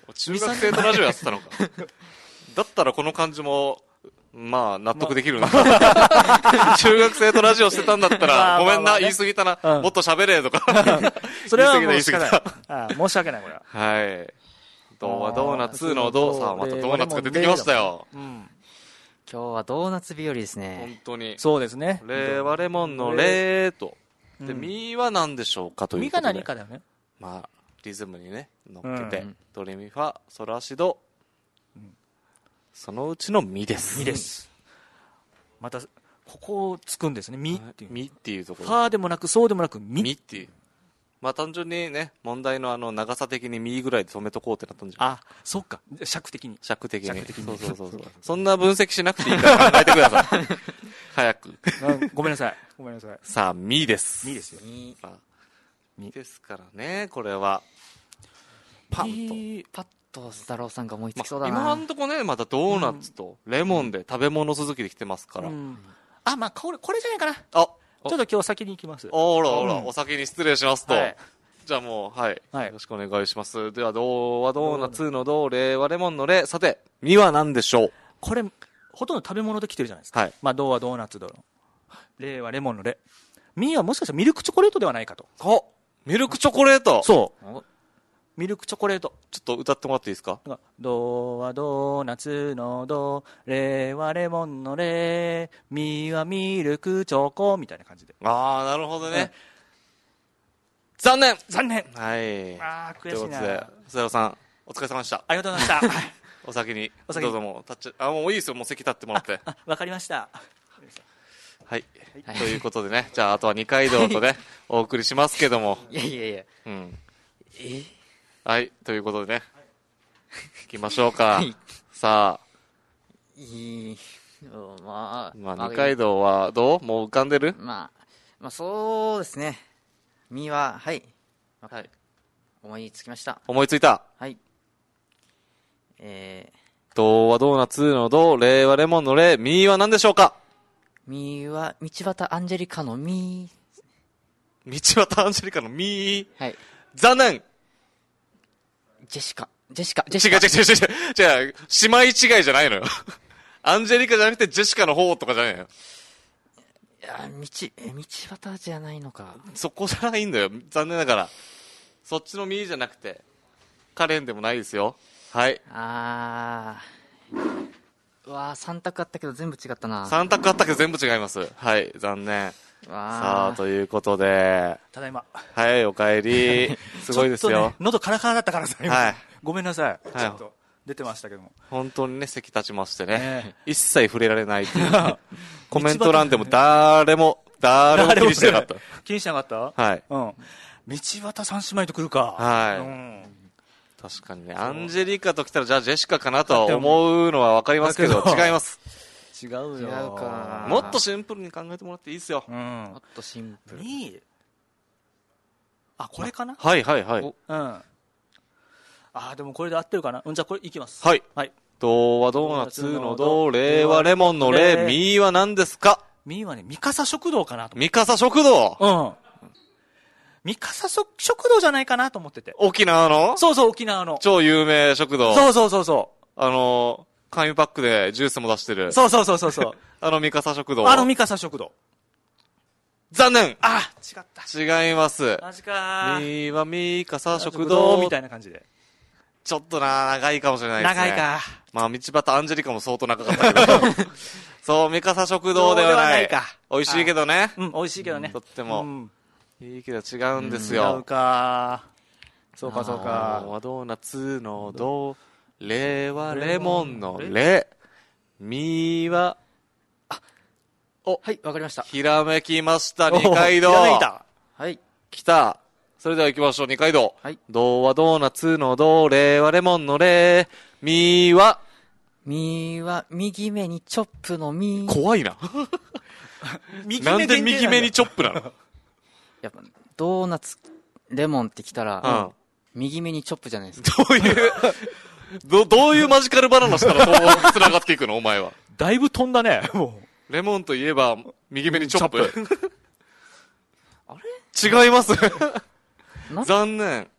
Speaker 1: 中学生とラジオやってたのか。だったらこの感じも、まあ、納得できるな。まあ、中学生とラジオしてたんだったら、ごめんな、言い過ぎたな、うん、もっと喋れとか。
Speaker 2: それはもう仕方ない。ああ申し訳ない、これは。
Speaker 1: はい。ドはドーナツのドさあ、またドーナツが出てきましたよ。うん、
Speaker 3: 今日はドーナツ日和ですね。
Speaker 1: 本当に。
Speaker 2: そうですね。
Speaker 1: レはレモンのレと。で、ミは何でしょうかということで。
Speaker 2: ミが何かだよね。
Speaker 1: まあ、リズムにね、乗っけて、うん、ドレミファ、ソラシド、うん、そのうちのミです。
Speaker 2: ミです。また、ここをつくんですね。ミっていう。
Speaker 1: ミっていうところ。
Speaker 2: ファーでもなく、そうでもなく、ミ。
Speaker 1: ミっていう。まあ単純にね、問題のあの、長さ的にミぐらいで止めとこうってなったんじゃん。
Speaker 2: あ、そっか。尺的に。
Speaker 1: 尺的に。尺的に。そうそうそうそう。そんな分析しなくていいから考えてください。早く。
Speaker 2: ごめんなさい。ごめんなさい。
Speaker 1: さあ、ミです。
Speaker 2: ミですよ。
Speaker 1: ミ。ミですからね、これは。
Speaker 3: パッと、パッと、スタローさんが思いつきそうだな。
Speaker 1: まあ、今んとこね、またドーナツとレモンで食べ物続きできてますから。うん、
Speaker 2: あ、まあ、これ、これじゃないかな。
Speaker 1: あ、
Speaker 2: ちょっと今日先に行きます。
Speaker 1: あらあら、うん、お先に失礼しますと。はい、じゃあもう、はい、はい。よろしくお願いします。では、ドはドーナツのド、レはレモンのレ。さて、ミは何でしょう？
Speaker 2: これ、ほとんど食べ物できてるじゃないですか。はい。まあ、ドはドーナツドの。レはレモンのレ。ミはもしかしたらミルクチョコレートではないかと。
Speaker 1: あ、ミルクチョコレート。
Speaker 2: そう。ミルクチョコレート。
Speaker 1: ちょっと歌ってもらっていいですか？
Speaker 2: ドはドーナツのド、レはレモンのレ、ミはミルクチョコみたいな感じで。
Speaker 1: ああ、なるほどね。うん、残念
Speaker 2: 残念
Speaker 1: はい。
Speaker 2: ああ、悔しいな。
Speaker 1: ということで、須田さん、お疲れ様でした。
Speaker 2: ありがとうございました。
Speaker 1: お先に、お先にどうぞもう、立っちゃ、あ、もういいですよ、もう席立ってもらって。
Speaker 2: あ、わかりました。
Speaker 1: はい。はい、ということでね、じゃあ、あとは二階堂とね、お送りしますけども。
Speaker 3: いやいやいや。
Speaker 1: うん。えはい、ということでね、行きましょうか。さあ。
Speaker 3: いい、まあ、
Speaker 1: まあ、二階堂はどう？もう浮かんでる？
Speaker 3: まあ、まあ、そうですね。ミは、はい。
Speaker 1: はい。
Speaker 3: 思いつきました。
Speaker 1: 思いついた。
Speaker 3: はい。え
Speaker 1: ー。ドはドーナツのド、レはレモンのレ、ミは何でしょうか？
Speaker 3: ミは、道端アンジェリカのミ。
Speaker 1: 道端アンジェリカのミ。
Speaker 3: はい。
Speaker 1: 残念。
Speaker 3: ジェシカ。ジェシカ。ジェシカ。
Speaker 1: 違う違う違う違う違う。姉妹違いじゃないのよ。アンジェリカじゃなくてジェシカの方とかじゃないのよ。
Speaker 3: いや、道、え、道端じゃないのか。
Speaker 1: そこじゃないんだよ。残念ながら。そっちのミじゃなくて、カレンでもないですよ。はい。
Speaker 3: あー。うわー、さん択あったけど全部違ったな。
Speaker 1: さん択あったけど全部違います。はい、残念。さあ、ということで。
Speaker 2: ただいま。
Speaker 1: はい、お帰り。すごいですよ。ちょっとね、
Speaker 2: 喉カラカラだったからさ、
Speaker 1: はい。
Speaker 2: ごめんなさい。はい、ちょっと出てましたけども。
Speaker 1: 本当にね、席立ちましてね。ね一切触れられないっていう。コメント欄でも誰も、誰も気にしてなかった。
Speaker 2: 気にしてなかっ
Speaker 1: た？はい。
Speaker 2: うん。道端三姉妹と来るか。
Speaker 1: はい。うん、確かにね、アンジェリカと来たら、じゃあジェシカかなとは思うのはわかりますけど、違います。
Speaker 2: 違うよ。違うか。
Speaker 1: もっとシンプルに考えてもらっていいですよ。
Speaker 3: うん。もっとシンプル。
Speaker 2: にあ、これかな？
Speaker 1: はいはいはい。
Speaker 2: うん。あ、でもこれで合ってるかな？うん、じゃあこれいきます。
Speaker 1: はい。
Speaker 2: はい。
Speaker 1: ドはドーナツのド、レはレモンのレ、ミは何ですか？
Speaker 2: ミはね、ミカサ食堂かなと。
Speaker 1: ミカサ食堂？
Speaker 2: うん。ミカサ食堂じゃないかなと思ってて。
Speaker 1: 沖縄の？
Speaker 2: そうそう、沖縄の。
Speaker 1: 超有名食堂。
Speaker 2: そうそうそうそう。
Speaker 1: あの、紙パックでジュースも出してる。
Speaker 2: そうそうそうそうそう。
Speaker 1: あのミカサ食堂。
Speaker 2: あのミカサ食堂。
Speaker 1: 残念。
Speaker 2: あ、違った。
Speaker 1: 違います。
Speaker 2: マジか
Speaker 1: ー。ミはミカサ食堂。
Speaker 2: みたいな感じで。
Speaker 1: ちょっとな、長いかもしれないですね。
Speaker 2: 長いか。
Speaker 1: まあ、道端アンジェリカも相当長かったけど。そう、ミカサ食堂ではない。ないか。美味しいけどね。
Speaker 2: うん、美味しいけどね。
Speaker 1: とっても。うん、いいけど違うんですよ。
Speaker 2: 違うか。そうかそうか。
Speaker 1: ドはドーナツのド、レはレモンのレ、ミは、
Speaker 3: あ、お、はい、わかりました。
Speaker 1: ひらめきました、二階堂。
Speaker 2: ひらめいた。
Speaker 3: はい。
Speaker 1: 来た。それでは行きましょう、二階堂。
Speaker 3: はい。
Speaker 1: ドはドーナツのド、レはレモンのレ、ミは、
Speaker 3: ミは右目にチョップのミ。
Speaker 1: 怖いな。なんで右目にチョップなの？
Speaker 3: やっぱ、ドーナツ、レモンってきたら、
Speaker 1: うん、
Speaker 3: 右目にチョップじゃないですか。
Speaker 1: どういう、ど、どういうマジカルバナナしたらそう繋がっていくのお前は。
Speaker 2: だいぶ飛んだね、も
Speaker 1: う。レモンといえば、右目にチョップ。
Speaker 3: あれ
Speaker 1: 違います。残念。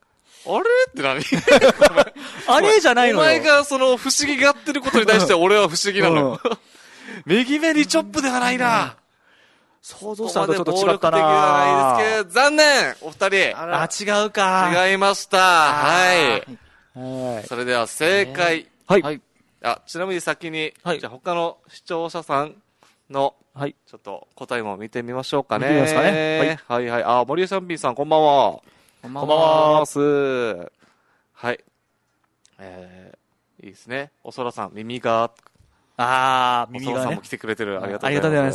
Speaker 1: あれって何
Speaker 2: あれじゃないのよ。
Speaker 1: お前がその不思議がってることに対して俺は不思議なのよ。うん、右目にチョップではないな。うん、
Speaker 2: 想像したのとちょっと違ったな。
Speaker 1: 暴力的ではないですけど、残念お二人。
Speaker 2: あ、違うか。
Speaker 1: 違いました。はい。はい。それでは正解。
Speaker 2: はい。はい。
Speaker 1: あ、ちなみに先に、はい、じゃあ他の視聴者さんの、はい。ちょっと答えも見てみましょうかね。見てみますかね。はい。はいはい。あ、森江さん P さん、こんばんは。
Speaker 3: こんばんは。
Speaker 1: はい。えー、いいですね。おそらさん、耳が、
Speaker 2: あー、耳が、ね。おそら
Speaker 1: さんも来てくれてる。ありがとうございます。
Speaker 2: ありがとうございます。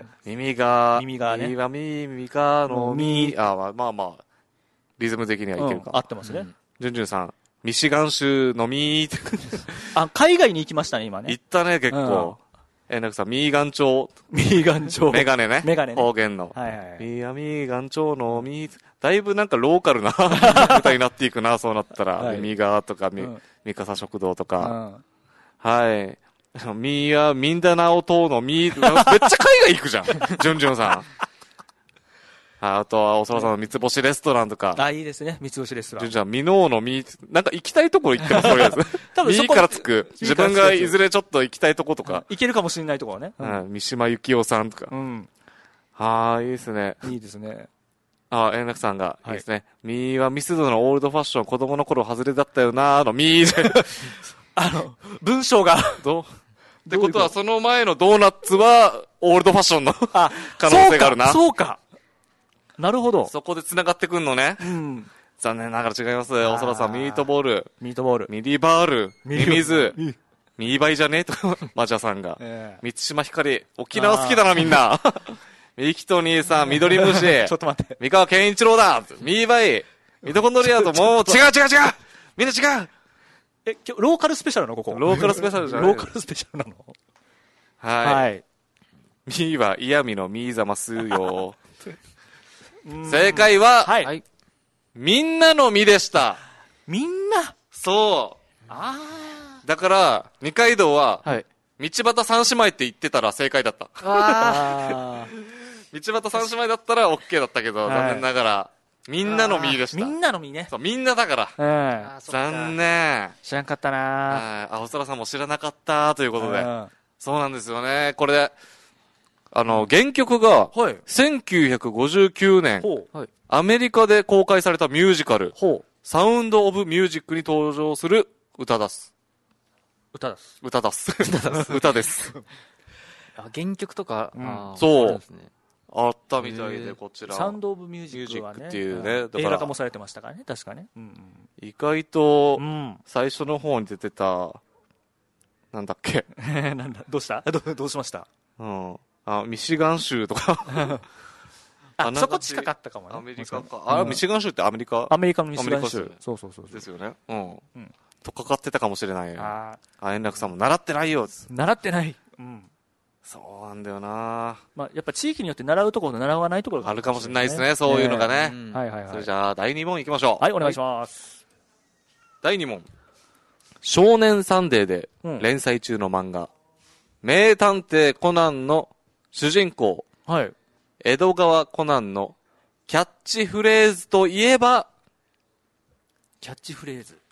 Speaker 1: 耳が、
Speaker 2: 耳がね。
Speaker 1: 耳が、耳がの、耳、あ、まあまあまあ、リズム的にはいけるか。
Speaker 2: うん、合ってますね。
Speaker 1: じゅんじゅんさん、ミシガン州のみー
Speaker 2: あ、海外に行きましたね、今ね。
Speaker 1: 行ったね、結構。え、なんかさ、ミーガン町。
Speaker 2: ミーガン町。
Speaker 1: メガネね。
Speaker 2: メガネね。
Speaker 1: 方言の。
Speaker 2: はいはい。
Speaker 1: ミーアミーガン町のミー、だいぶなんかローカルな歌になっていくな、そうなったら。はい、ミーガーとか、ミ、ミカサ食堂とか。うん、はい。ミーア、ミンダナオ島のミー、めっちゃ海外行くじゃん。ジュンジュンさん。あとは、おそらさんの三つ星レストランとか。
Speaker 2: あ、いいですね。三つ星レストラン。
Speaker 1: じゃあ、ミノーのミー、なんか行きたいところ行ってます、とりあえず。多分ミーからつく。自分がいずれちょっと行きたいとことか。
Speaker 2: 行けるかもしれないところね。
Speaker 1: うん。三島由紀夫さんとか。うん。はーい、いいですね。
Speaker 2: いいですね。
Speaker 1: あ、円楽さんが、いいですね。ミーはミスドのオールドファッション、子供の頃外れだったよなーのミーで。
Speaker 2: あの、文章が。
Speaker 1: どうってことは、その前のドーナツは、オールドファッションの可能性があるな。
Speaker 2: そうか。なるほど。
Speaker 1: そこで繋がってくんのね。
Speaker 2: うん。
Speaker 1: 残念ながら違います。おそらさん、ミートボール。
Speaker 2: ミートボール。
Speaker 1: ミディバール。ミミズ。ミーバイじゃねえと、マジャさんが。三島ひかり。沖縄好きだな、みんな。ミキトニーさん、緑虫。
Speaker 2: ちょっと待って。
Speaker 1: 三河健一郎だ。ミーバイ。ミトコンドリアともう、違う違う違うみんな違う
Speaker 2: え、今日、ローカルスペシャルなのここ。
Speaker 1: ローカルスペシャルじゃない
Speaker 2: ローカルスペシャルなの
Speaker 1: はい。はい。ミーは嫌味のミーざますよ。正解は、はい。みんなのみでした。
Speaker 2: みんな
Speaker 1: そう。ああ。だから、二階堂は、はい。道端三姉妹って言ってたら正解だった。ああ。道端三姉妹だったら OK だったけど、残念ながら、みんなのみでした。
Speaker 2: みんなのみね。
Speaker 1: そう、みんなだから。うん。残念。
Speaker 2: 知らんかったな
Speaker 1: はい。青空さんも知らなかったということで。そうなんですよね。これ、あの、原曲が、せんきゅうひゃくごじゅうきゅうねん、はい、アメリカで公開されたミュージカル、サウンド・オブ・ミュージックに登場する歌だす。
Speaker 2: 歌だす。
Speaker 1: 歌だす。歌です。
Speaker 3: あ、原曲とか、
Speaker 1: うん、そう。あったみたいで、こちら。
Speaker 2: サウンド・オブ・ミュージックはね。
Speaker 1: っていうね。
Speaker 2: だから映画化もされてましたからね、確かね。うんうん、
Speaker 1: 意外と、最初の方に出てた、なんだっけ。
Speaker 2: なんだ、どうしたど, どうしました
Speaker 1: うん。あ、ミシガン州とか。
Speaker 2: あ、そこ近かったかもね。
Speaker 1: アメリカか。あ、ミシガン州ってアメリカ
Speaker 2: アメリカのミシガン州。そうそうそう。
Speaker 1: ですよね。うん。うん。とかかってたかもしれない。ああ。円楽さんも習ってないよ。
Speaker 2: 習ってない。うん。
Speaker 1: そうなんだよな。
Speaker 2: まあ、やっぱ地域によって習うところと習わないところ
Speaker 1: があるかもしれないですね。そういうのがね。
Speaker 2: はいはいはい。
Speaker 1: それじゃあ、だいに問いきましょう。
Speaker 2: はい、お願いします。
Speaker 1: だいに問。少年サンデーで連載中の漫画、名探偵コナンの主人公、はい、江戸川コナンのキャッチフレーズといえば、
Speaker 2: キャッチフレーズ。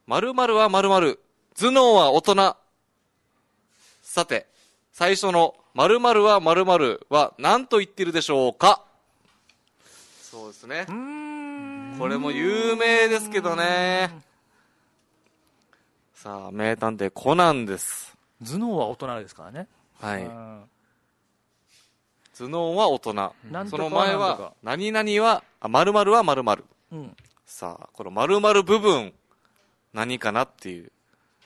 Speaker 1: 〇〇は〇〇、頭脳は大人。さて、最初の〇〇は〇〇は何と言ってるでしょうか？そうですね。うーん、これも有名ですけどね。さあ、名探偵コナンです。
Speaker 2: 頭脳は大人ですからね。
Speaker 1: はい。頭脳は大人。その前は、何々は、あ、〇〇は〇〇。うん。さあ、この〇〇部分、何かなっていう。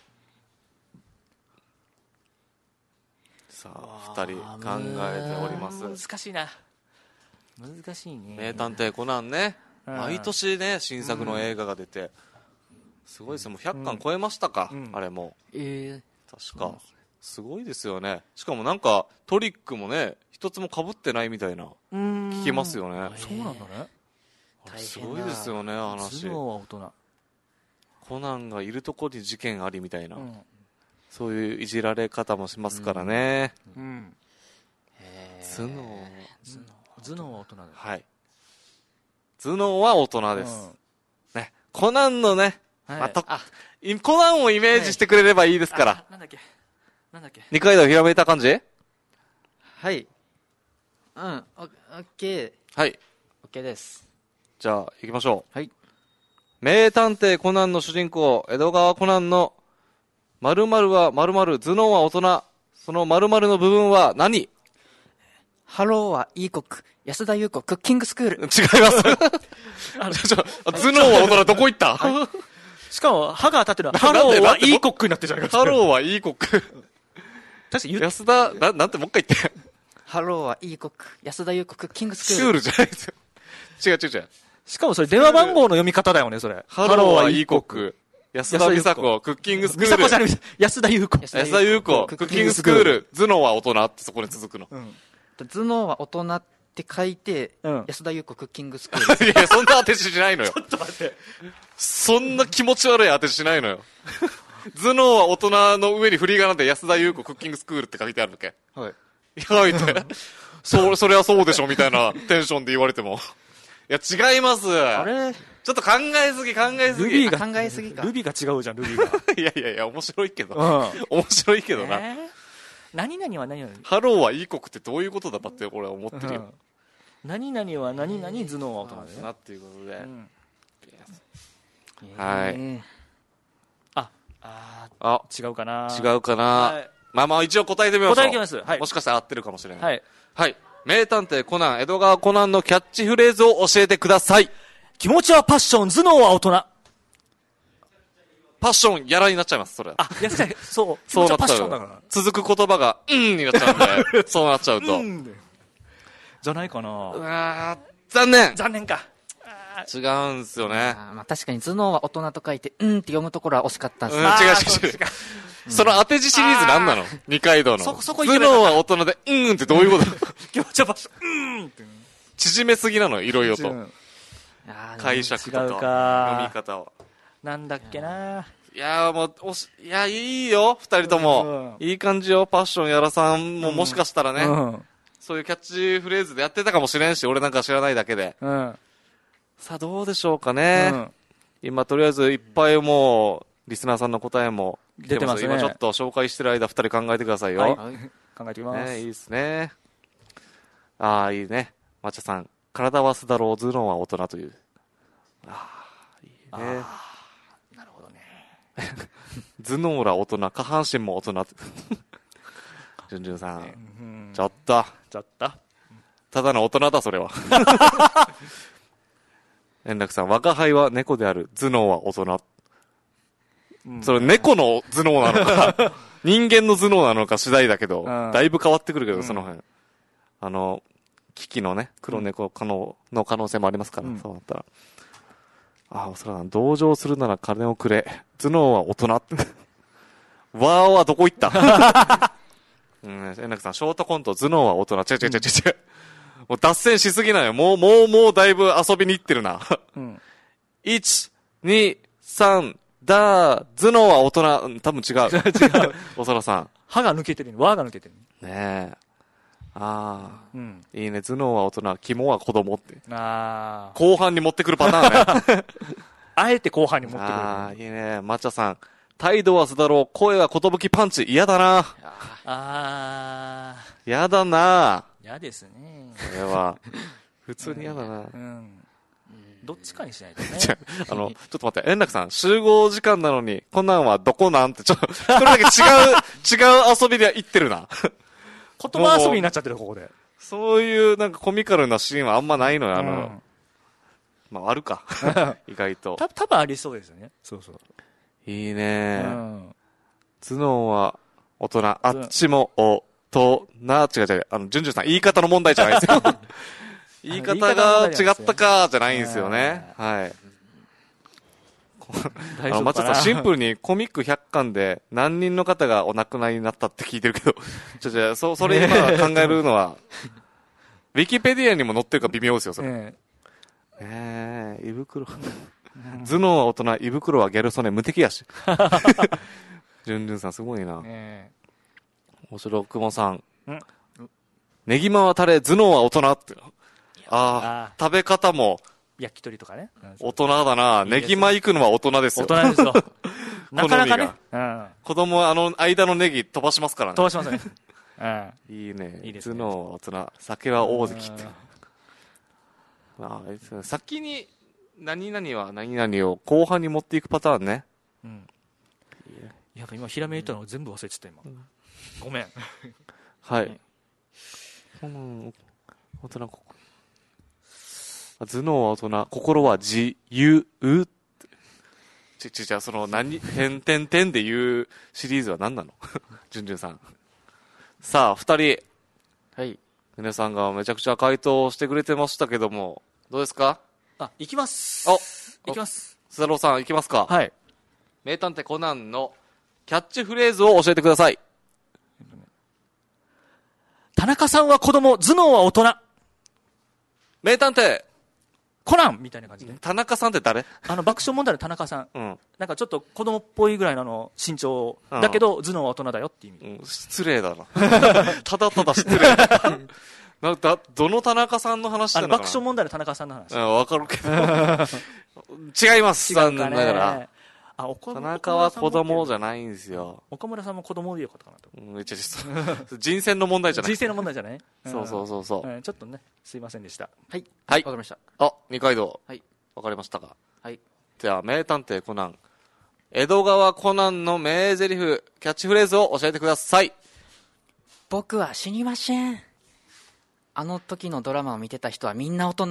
Speaker 1: さあ、二人考えております。
Speaker 2: 難しいな。難しいね。
Speaker 1: 名探偵コナンね。毎年ね、新作の映画が出て。すごいですよ。もうひゃっかん超えましたか、うん、あれも。ええー。確か。すごいですよね。しかもなんか、トリックもね、一つも被ってないみたいな。聞きますよね。
Speaker 2: そうなんだね。
Speaker 1: すごいですよね、話。
Speaker 2: 頭脳は大人。
Speaker 1: コナンがいるとこに事件ありみたいな。うん、そういういじられ方もしますからね。うん。うん、頭脳。
Speaker 2: 頭脳は大人だ。
Speaker 1: はい。頭脳は大人です。うん、ね。 コナンのね、
Speaker 2: はい
Speaker 1: まあ、とコナンをイメージしてくれればいいですから。
Speaker 2: なんだっけなんだっけ
Speaker 1: 二階堂ひらめいた感じ？
Speaker 3: はい。うん、オッケー。
Speaker 1: はい。
Speaker 3: オッケーです。
Speaker 1: じゃあ、行きましょ
Speaker 3: う。はい。
Speaker 1: 名探偵コナンの主人公、江戸川コナンの、〇〇は〇〇、頭脳は大人。その〇〇の部分は何？
Speaker 3: ハローはいいコック。安田優子クッキングスクール。
Speaker 1: 違います。頭脳は大人どこ行った？
Speaker 2: しかも、歯が当たってるのは、ハローはいいコックになってるじゃないか。
Speaker 1: ハローはいいコック。
Speaker 2: 確かに
Speaker 1: 安田、な、なんてもう一回言って。
Speaker 3: ハローはいいコック。安田優子クッキングスクール。
Speaker 1: スクールじゃないですよ。違う違う違う。
Speaker 2: しかもそれ電話番号の読み方だよね、それ。
Speaker 1: ハローはいいコック。安田美沙子、クッキングスクール。
Speaker 2: 美沙子じゃない、安田優子。
Speaker 1: 安田優子、クッキングスクール。頭脳は大人ってそこに続くの。うん、
Speaker 3: 頭脳は大人って書いて、うん、安田優子クッキングスクール。
Speaker 1: いや、そんな当て字しないのよ。
Speaker 2: ちょっと待って。
Speaker 1: そんな気持ち悪い当て字しないのよ。頭脳は大人の上に振り仮名で安田優子クッキングスクールって書いてあるわけ。
Speaker 3: はい。
Speaker 1: はいって。そ、それはそうでしょみたいなテンションで言われても。いや、違います。
Speaker 3: あれ
Speaker 1: ちょっと考えすぎ、考えすぎ。
Speaker 2: ルビーが、
Speaker 3: 考えすぎか。
Speaker 2: ルビーが違うじゃん、ルビーが。
Speaker 1: いやいやいや、面白いけど。うん、面白いけどな。えー、
Speaker 2: 何々は何々
Speaker 1: ハローはいいコクってどういうことだばって俺は思ってるよ。うん、
Speaker 2: 何々は何々、頭脳は大人だよ。
Speaker 1: なっていうことで。うん、
Speaker 2: はい。あ、あ
Speaker 1: あ、
Speaker 2: 違うかな。
Speaker 1: 違うかな。はい、まあまあ一応答えてみましょう。
Speaker 2: 答えてみます。はい。
Speaker 1: もしかしたら合ってるかもしれない。
Speaker 2: はい。
Speaker 1: はい。名探偵コナン、江戸川コナンのキャッチフレーズを教えてください。
Speaker 2: 気持ちはパッション、頭脳は大人。
Speaker 1: パッション、やらになっちゃいます、それ。
Speaker 2: あ、やそう。
Speaker 1: そうなっちゃう。続く言葉が、うんになっちゃうんで、そうなっちゃうと。うん
Speaker 2: じゃないかな。
Speaker 1: うわー、残念
Speaker 2: 残念か。
Speaker 1: 違うんすよね。
Speaker 3: あまあ確かに頭脳は大人と書いて、うんって読むところは惜しかったんです。
Speaker 1: うん、違う違う違う。その当て字シリーズ何なの？二階堂の。
Speaker 2: そ、そこ
Speaker 1: 頭脳は大人で、うんってどういうこと？
Speaker 2: 気持ちはパッション、うんって。
Speaker 1: 縮めすぎなの、いろいろと。解釈とか、読み方を。
Speaker 2: なんだっけな。
Speaker 1: いやーもう、おし、いや、いいよ、二人とも。いい感じよ、パッションやらさんももしかしたらね。そういうキャッチフレーズでやってたかもしれんし、俺なんか知らないだけで。さあ、どうでしょうかね。今、とりあえず、いっぱいもう、リスナーさんの答えも
Speaker 2: 出てますね。
Speaker 1: 今ちょっと紹介してる間、二人考えてくださいよ。はい。
Speaker 2: 考えてみます。
Speaker 1: ね、いいですね。ああ、いいね。抹茶さん、体は素だろう、頭脳は大人という。ああ、いいね。
Speaker 2: なるほどね。
Speaker 1: 頭脳ら大人、下半身も大人。じゅんじゅんさん、うん、ちょっと。
Speaker 2: ちょっと。
Speaker 1: ただの大人だ、それは。円楽さん、若輩は猫である、頭脳は大人。うん、それ猫の頭脳なのか、人間の頭脳なのか次第だけど、うん、だいぶ変わってくるけど、その辺。うん、あの、キキのね、黒猫可能の可能性もありますから、うん、そうなったら。ああ、そらさん、同情するなら金をくれ。頭脳は大人。わーはどこ行ったうん、円楽さん、ショートコント、頭脳は大人。違う違う違う違う。もう脱線しすぎないよ。もう、もう、もうだいぶ遊びに行ってるな。うん、いち、に、さん、だー、頭脳は大人。うん、多分違う。違う。おそらさん。
Speaker 2: 歯が抜けてる。輪が抜けてる。
Speaker 1: ねえ。ああ、うん。いいね。頭脳は大人、肝は子供って。ああ。後半に持ってくるパターンね。
Speaker 2: あえて後半に持ってくる。
Speaker 1: ああ、いいね。抹茶さん。態度は素だろう。声は寿パンチ。嫌だな。ああ。嫌だな。
Speaker 2: 嫌ですね。
Speaker 1: これは。普通に嫌だな。うん。
Speaker 2: どっちかにしないとね。
Speaker 1: あの、ちょっと待って、円楽さん、集合時間なのに、こんなんはどこなんて、ちょっと、それだけ違う、違う遊びで言ってるな。
Speaker 2: 言葉遊びになっちゃってる、ここで。
Speaker 1: そういうなんかコミカルなシーンはあんまないのよ、あの、うん、まああるか。意外と。
Speaker 2: た、多分ありそうですよね。そうそう。
Speaker 1: いいね、うん、頭脳は大人、あっちもお、と、な、違う違う、あの、じゅんじゅんさん、言い方の問題じゃないですよ。言い方が違ったか、じゃないんですよね。はい。あの、まちゃさん、シンプルにコミックひゃっかんで何人の方がお亡くなりになったって聞いてるけど、ちょ、じゃそ、それ今考えるのは、ウィキペディアにも載ってるか微妙ですよ、それ。ええー、胃袋。頭脳は大人、胃袋はギャル曽根、無敵やし。じゅんじゅんさん、すごいな。おしろくもさん。ネギマはタレ、頭脳は大人って。ああ、食べ方も、
Speaker 2: 焼き鳥とかね。
Speaker 1: 大人だな。ネギマ行くのは大人ですよ。
Speaker 2: 大人ですよ。なかなかね。うん、
Speaker 1: 子供はあの間のネギ飛ばしますからね。
Speaker 2: 飛ばしますね。
Speaker 1: うん、いいね。
Speaker 2: いいですね。
Speaker 1: 頭脳大人。酒は大関って。まあ、ですね、先に何々は何々を後半に持っていくパターンね。うん。
Speaker 2: やっぱ今ひらめいたの全部忘れちゃった今。うん、ごめん。
Speaker 1: はい。うん、大人ここ。頭脳は大人、心は自由。ち、ち、じゃあその何、てんてんてんで言うシリーズは何なのじゅんじゅんさん。さあ、二人。
Speaker 3: はい。
Speaker 1: 皆さんがめちゃくちゃ回答してくれてましたけども、どうですか？
Speaker 2: あ、行きます。
Speaker 1: お、
Speaker 2: 行きます。
Speaker 1: 須田郎さん、行きますか？
Speaker 2: はい。
Speaker 1: 名探偵コナンのキャッチフレーズを教えてください。
Speaker 2: 田中さんは子供、頭脳は大人。
Speaker 1: 名探偵
Speaker 2: コナンみたいな感じで。
Speaker 1: 田中さんって誰？
Speaker 2: あの、爆笑問題の田中さん。うん。なんかちょっと子供っぽいぐらいのの身長、うん、だけど頭脳は大人だよっていう意味。
Speaker 1: うん、失礼だな。ただただ失礼。なんかどの田中さんの話してるのかな？
Speaker 2: 爆笑問題の田中さんの話。
Speaker 1: うん、わかるけど。違います。残念ながら。あ、田中は子供じゃないんですよ。
Speaker 2: 岡村さんも子供でよかったかなと。
Speaker 1: うん、めっちゃ人選の問題じゃない。
Speaker 2: 人選の問題じゃない、
Speaker 1: うん、そうそうそうそう、
Speaker 2: うん。ちょっとね、すいませんでした。
Speaker 3: はい。
Speaker 1: はい。
Speaker 3: わかりました。
Speaker 1: あ、二階堂。
Speaker 3: はい。
Speaker 1: わかりましたか？
Speaker 3: はい。
Speaker 1: では、名探偵コナン。江戸川コナンの名台詞、キャッチフレーズを教えてください。
Speaker 3: 僕は死にません。あの時のドラマを見てた人はみんな大人。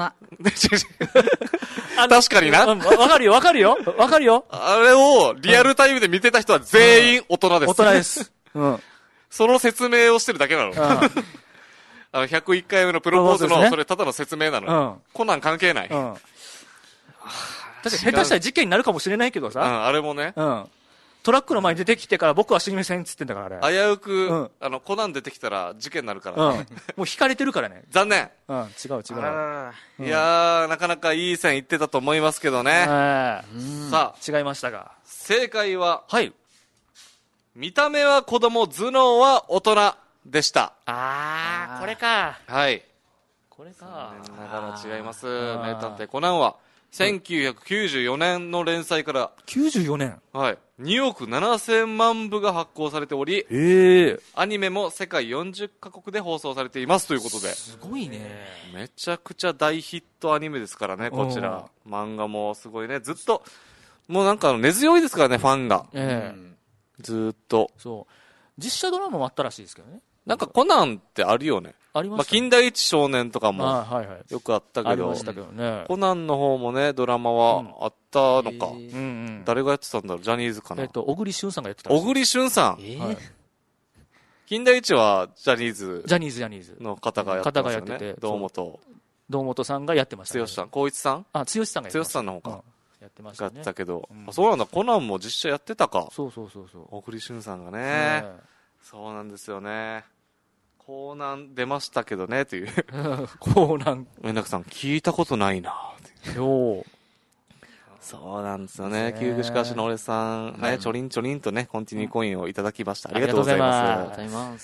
Speaker 1: 確かにな。
Speaker 2: わかるよ、わかるよ。わかるよ。
Speaker 1: あれをリアルタイムで見てた人は全員大人です。
Speaker 2: 大人です。うん。
Speaker 1: その説明をしてるだけなの。あの、ひゃくいっかいめのプロポーズの、それただの説明なの。コナン関係ない。うん。
Speaker 2: 確かに下手したら事件になるかもしれないけどさ。
Speaker 1: うん、あれもね。
Speaker 2: うん。トラックの前に出てきてから僕は死にませんっつってんだからあれ。
Speaker 1: 危うく、うん、あの、コナン出てきたら事件になるから、
Speaker 2: ね。うん。もう引かれてるからね。
Speaker 1: 残念。
Speaker 2: うん、違う違う。
Speaker 1: うん、いやー、なかなかいい線いってたと思いますけどね。さ
Speaker 2: あ、違いましたが。
Speaker 1: 正解は、
Speaker 2: はい。
Speaker 1: 見た目は子供、頭脳は大人でした。
Speaker 2: あー、これか。
Speaker 1: はい。
Speaker 2: これか。
Speaker 1: 残念ながら違います。名探偵コナンは、せんきゅうひゃくきゅうじゅうよねんの連載から、
Speaker 2: きゅうじゅうよねん
Speaker 1: はい。におくななせんまんぶが発行されており、
Speaker 2: えー、
Speaker 1: アニメも世界よんじゅっかこくで放送されていますということで。
Speaker 2: すごいね。
Speaker 1: めちゃくちゃ大ヒットアニメですからね、こちら。漫画もすごいね。ずっと、もうなんか根強いですからね、ファンが。
Speaker 2: えー、
Speaker 1: ずっと。
Speaker 2: そう。実写ドラマもあったらしいですけどね。
Speaker 1: なんかコナンってあるよね。
Speaker 2: ありました、ね。
Speaker 1: まあ、近代一少年とかもよくあったけど、
Speaker 2: ありましたけどね。
Speaker 1: コナンの方もね、ドラマはあったのか。うんえー、誰がやってたんだろう、ジャニーズかな。
Speaker 2: えっと、小栗旬さんがやってた。
Speaker 1: 小栗旬さん。
Speaker 3: えーはい、
Speaker 1: 近代一はジャニーズ。
Speaker 2: ジャニーズ、ジャニーズ。
Speaker 1: の方がやってましたよね。
Speaker 2: 方がやってて。
Speaker 1: 堂本。
Speaker 2: 堂本さんがやってました、ね。
Speaker 1: 剛さん。光一さん
Speaker 2: あ、剛さんがやってました。
Speaker 1: 剛さんの方か。うん
Speaker 2: やってましたね。
Speaker 1: やったけど、うん、そうなんだ、コナンも実写やってたか。
Speaker 2: そうそうそうそう。
Speaker 1: 小栗旬さんがね、ねそうなんですよね。コナン出ましたけどね、という。
Speaker 2: コナン。
Speaker 1: 円楽さん、聞いたことないな
Speaker 2: よ
Speaker 1: そうなんですよね。旧串川市の俺さん、ね、ちょりんちょりんとね、コンティニューコインをいただきました。ありがとうございます。
Speaker 3: ありがとうございます。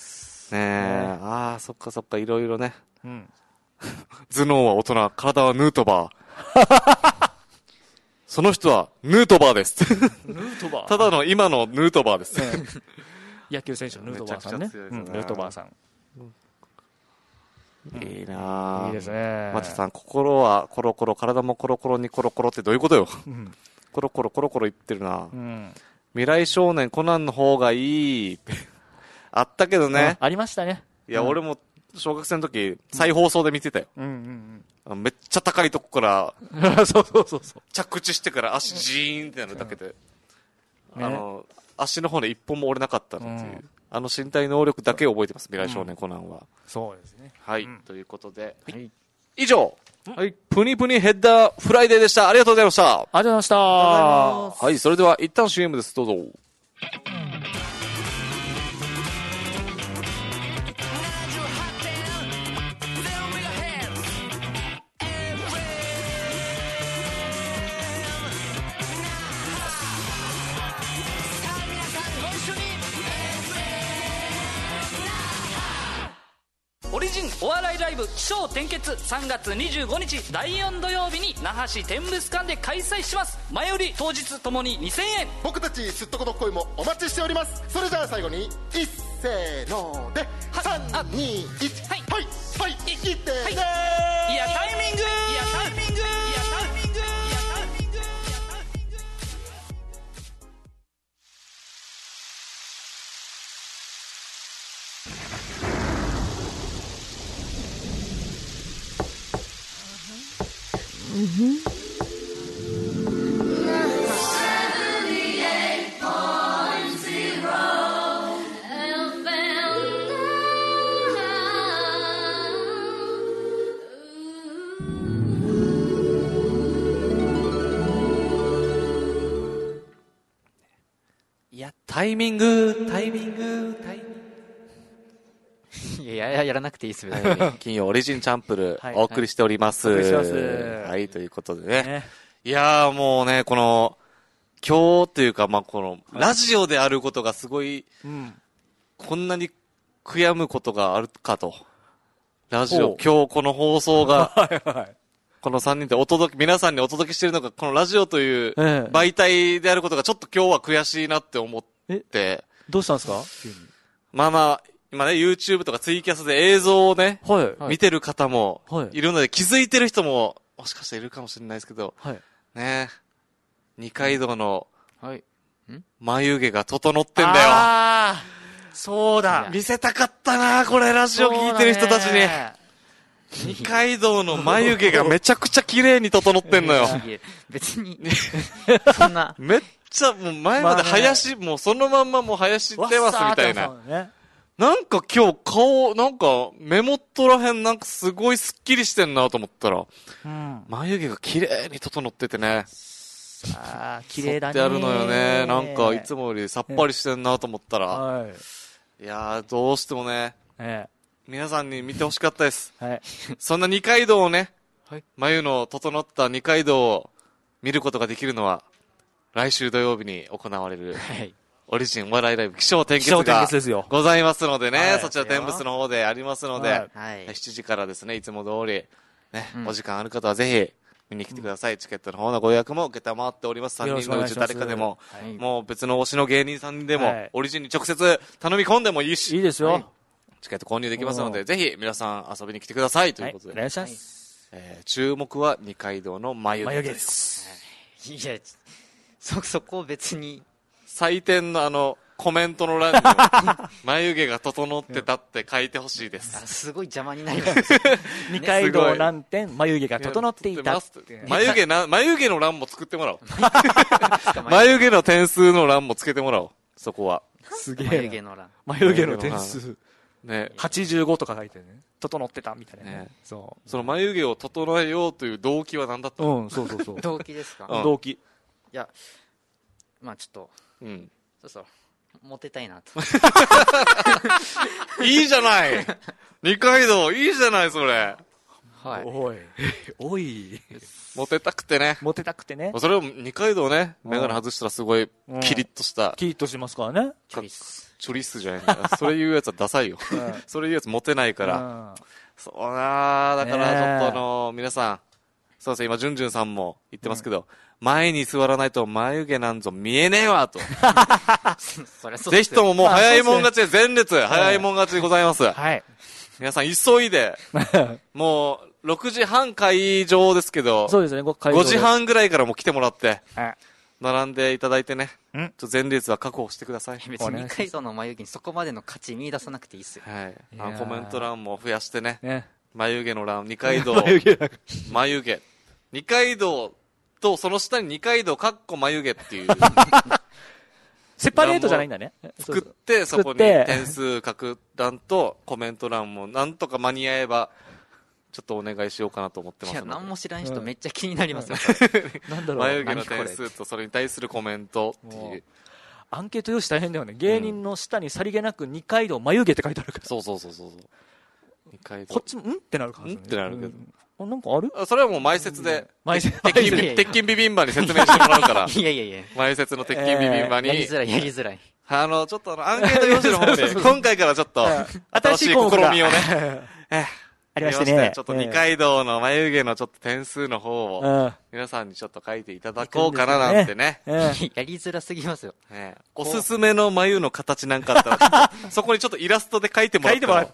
Speaker 1: ねえ、ああ、そっかそっか、いろいろね。うん、頭脳は大人、体はヌートバー。その人はヌートバーです。
Speaker 2: ヌートバー
Speaker 1: ただの今のヌートバーです。
Speaker 2: 野球選手のヌートバーさんね。うん、ヌートバーさん。
Speaker 1: いいなぁ。
Speaker 2: いいですね。
Speaker 1: マチさん、心はコロコロ、体もコロコロにコロコロってどういうことよ。うん、コロコロコロコロ言ってるな、うん、未来少年コナンの方がいい。あったけどね。
Speaker 2: ありましたね。
Speaker 1: いや、うん、俺も小学生の時、再放送で見てたよ。うんうんうん、めっちゃ高いとこから、
Speaker 2: そうそうそうそう。
Speaker 1: 着地してから足ジーンってなるだけで、うん、あの、ね、足の骨一本も折れなかったっていう。うんあの身体能力だけ覚えてます、未来少年コナンは。うん、
Speaker 2: そうですね。
Speaker 1: はい、
Speaker 2: うん、
Speaker 1: ということで、はい、以上、はい、プニプニヘッダーフライデーでした。ありがとうございました。あり
Speaker 2: がとうございました。
Speaker 1: はい、それでは一旦 シーエム です。どうぞ。
Speaker 4: オリジンお笑いライブ起承転結さんがつにじゅうごにちだいよん土曜日に那覇市天物館で開催します。前売り当日ともににせんえん。
Speaker 5: 僕たちすっとこどっこいもお待ちしております。それじゃあ最後に一せーのでさんにいちはいはいはいいってねー。
Speaker 4: いやタイミングいやタイミングいやタイミングいやタイミングいやタイミング。
Speaker 1: いやタイミングタイミングタイミング
Speaker 3: いやいややらなくていいですよ、
Speaker 1: はい、金曜オリジンチャンプル
Speaker 2: はい
Speaker 1: お送りしております、
Speaker 2: はい、お送りします。
Speaker 1: はい、ということでね、
Speaker 2: ね
Speaker 1: いやーもうねこの今日というかまあこのラジオであることがすごい、
Speaker 2: うん、
Speaker 1: こんなに悔やむことがあるかと。ラジオ今日この放送が
Speaker 2: はいはい
Speaker 1: このさんにんでお届け皆さんにお届けしているのがこのラジオという
Speaker 2: ええ
Speaker 1: 媒体であることがちょっと今日は悔しいなって思って
Speaker 2: どうしたんですか急に。
Speaker 1: まあまあ今ね YouTube とかツイキャスで映像をね、
Speaker 2: はい、
Speaker 1: 見てる方も
Speaker 2: はい
Speaker 1: いるので気づいてる人ももしかしたらいるかもしれないですけど、
Speaker 2: はい、
Speaker 1: ね二階堂の
Speaker 3: はい
Speaker 1: 眉毛が整ってんだよ。
Speaker 2: ああそうだ
Speaker 1: 見せたかったなこれラジオ聞いてる人たちに。二階堂の眉毛がめちゃくちゃ綺麗に整ってんのよ。
Speaker 3: 別にそんな
Speaker 1: めっちゃもう前まで生やし、もうそのまんまもう生やしてますみたいな。なんか今日顔、なんか目元らへんなんかすごいスッキリしてんなと思ったら、うん、眉毛が綺麗に整っててね。
Speaker 2: ああ、綺麗だね。
Speaker 1: 剃ってあるのよね。なんかいつもよりさっぱりしてんなと思ったら、はい、いやーどうしてもね、ええ、皆さんに見てほしかったです。はい、そんな二階堂をね、はい、眉の整った二階堂を見ることができるのは、来週土曜日に行われる、はい、オリジンお笑いライブ起承転結がございますのでね、はい、そちら天物の方でありますので、はい、しちじからですね、いつも通り、ね、うん、お時間ある方はぜひ見に来てください。うん、チケットの方のご予約も受けたまっております。さんにんのうち誰かでも、はい、もう別の推しの芸人さんでも、はい、オリジンに直接頼み込んでもいいし、
Speaker 2: いいですよ。はい、
Speaker 1: チケット購入できますので、ぜひ皆さん遊びに来てくださいということで。
Speaker 2: はい、お願いします。
Speaker 1: えー、注目は二階堂の眉毛です。
Speaker 3: いや、そ、そこ別に。
Speaker 1: 採点のあの、コメントの欄に眉毛が整ってたって書いてほしいです。
Speaker 3: すごい邪魔になります
Speaker 2: 二階堂何点眉毛が整っていた。
Speaker 1: 眉毛な、眉毛の欄も作ってもらおう。眉毛の点数の欄もつけてもらおう。そこは。
Speaker 2: すげえ。
Speaker 3: 眉毛の欄。
Speaker 2: 眉毛の点数。
Speaker 1: ね。
Speaker 2: はちじゅうごとか書いてね。整ってたみたいなね。
Speaker 1: そう。その眉毛を整えようという動機は何だったの？
Speaker 2: うん、そうそうそう。
Speaker 3: 動機ですか？
Speaker 2: 動機。い
Speaker 3: や、まあちょっと。うん。そうそう。モテたいなと。
Speaker 1: いいじゃない二階堂、いいじゃないそれ。
Speaker 2: はい。おい。おい。
Speaker 1: モテたくてね。
Speaker 2: モテたくてね。
Speaker 1: それを二階堂ね、メガネ外したらすごい、キリッとした。
Speaker 2: キリッとしますからね。
Speaker 1: チョリス。チョリスじゃないんだ。それ言うやつはダサいよ。それ言うやつモテないから。そうなー、だからちょっとあの、皆さん、そうですね、今、ジュンジュンさんも言ってますけど、前に座らないと眉毛なんぞ見えねえわと。ぜひとももう早いもん勝ちで前列、早いもん勝ちでございます。はい。皆さん急いで、もうろくじはん会場ですけど、
Speaker 2: そうですね、
Speaker 1: ごじはんぐらいからもう来てもらって、並んでいただいてね、ちょっと前列は確保してください。
Speaker 3: 別に二階堂の眉毛にそこまでの価値見出さなくていいっすよ。
Speaker 1: はい。あのコメント欄も増やしてね、眉毛の欄、二階堂、眉毛。二階堂と、その下に二階堂かっこ眉毛っていう。
Speaker 2: セパレートじゃないんだね。
Speaker 1: 作って、そこに点数書く欄とコメント欄もなんとか間に合えば、ちょっとお願いしようかなと思ってますので。
Speaker 3: いや、何も知らん人めっちゃ気になりますよ。
Speaker 2: なんだろう。
Speaker 1: 眉毛の点数とそれに対するコメントっていう。
Speaker 2: アンケート用紙大変だよね。芸人の下にさりげなく二階堂眉毛って書いてあるから。
Speaker 1: そうそうそうそう。二階堂。
Speaker 2: こっちも、んってなるからね。
Speaker 1: んってなるけど。
Speaker 2: あ、なんかある？
Speaker 1: それはもう前説で、
Speaker 2: 前説
Speaker 1: 鉄筋、鉄筋ビビンバに説明してもらうから。
Speaker 3: いやいやいや。
Speaker 1: 前説の鉄筋ビビンバに。
Speaker 3: やりづらい、やりづらい。
Speaker 1: あの、ちょっとあの、アンケート用紙の方で、今回からちょっと、新しい試みをね、
Speaker 2: ありましたね。
Speaker 1: ちょっと二階堂の眉毛のちょっと点数の方を、皆さんにちょっと書いていただこうかななんてね。
Speaker 3: やりづらすぎますよ。
Speaker 1: ね、おすすめの眉の形なんかあったら、そこにちょっとイラストで書いてもらって。
Speaker 2: 書いてもらって。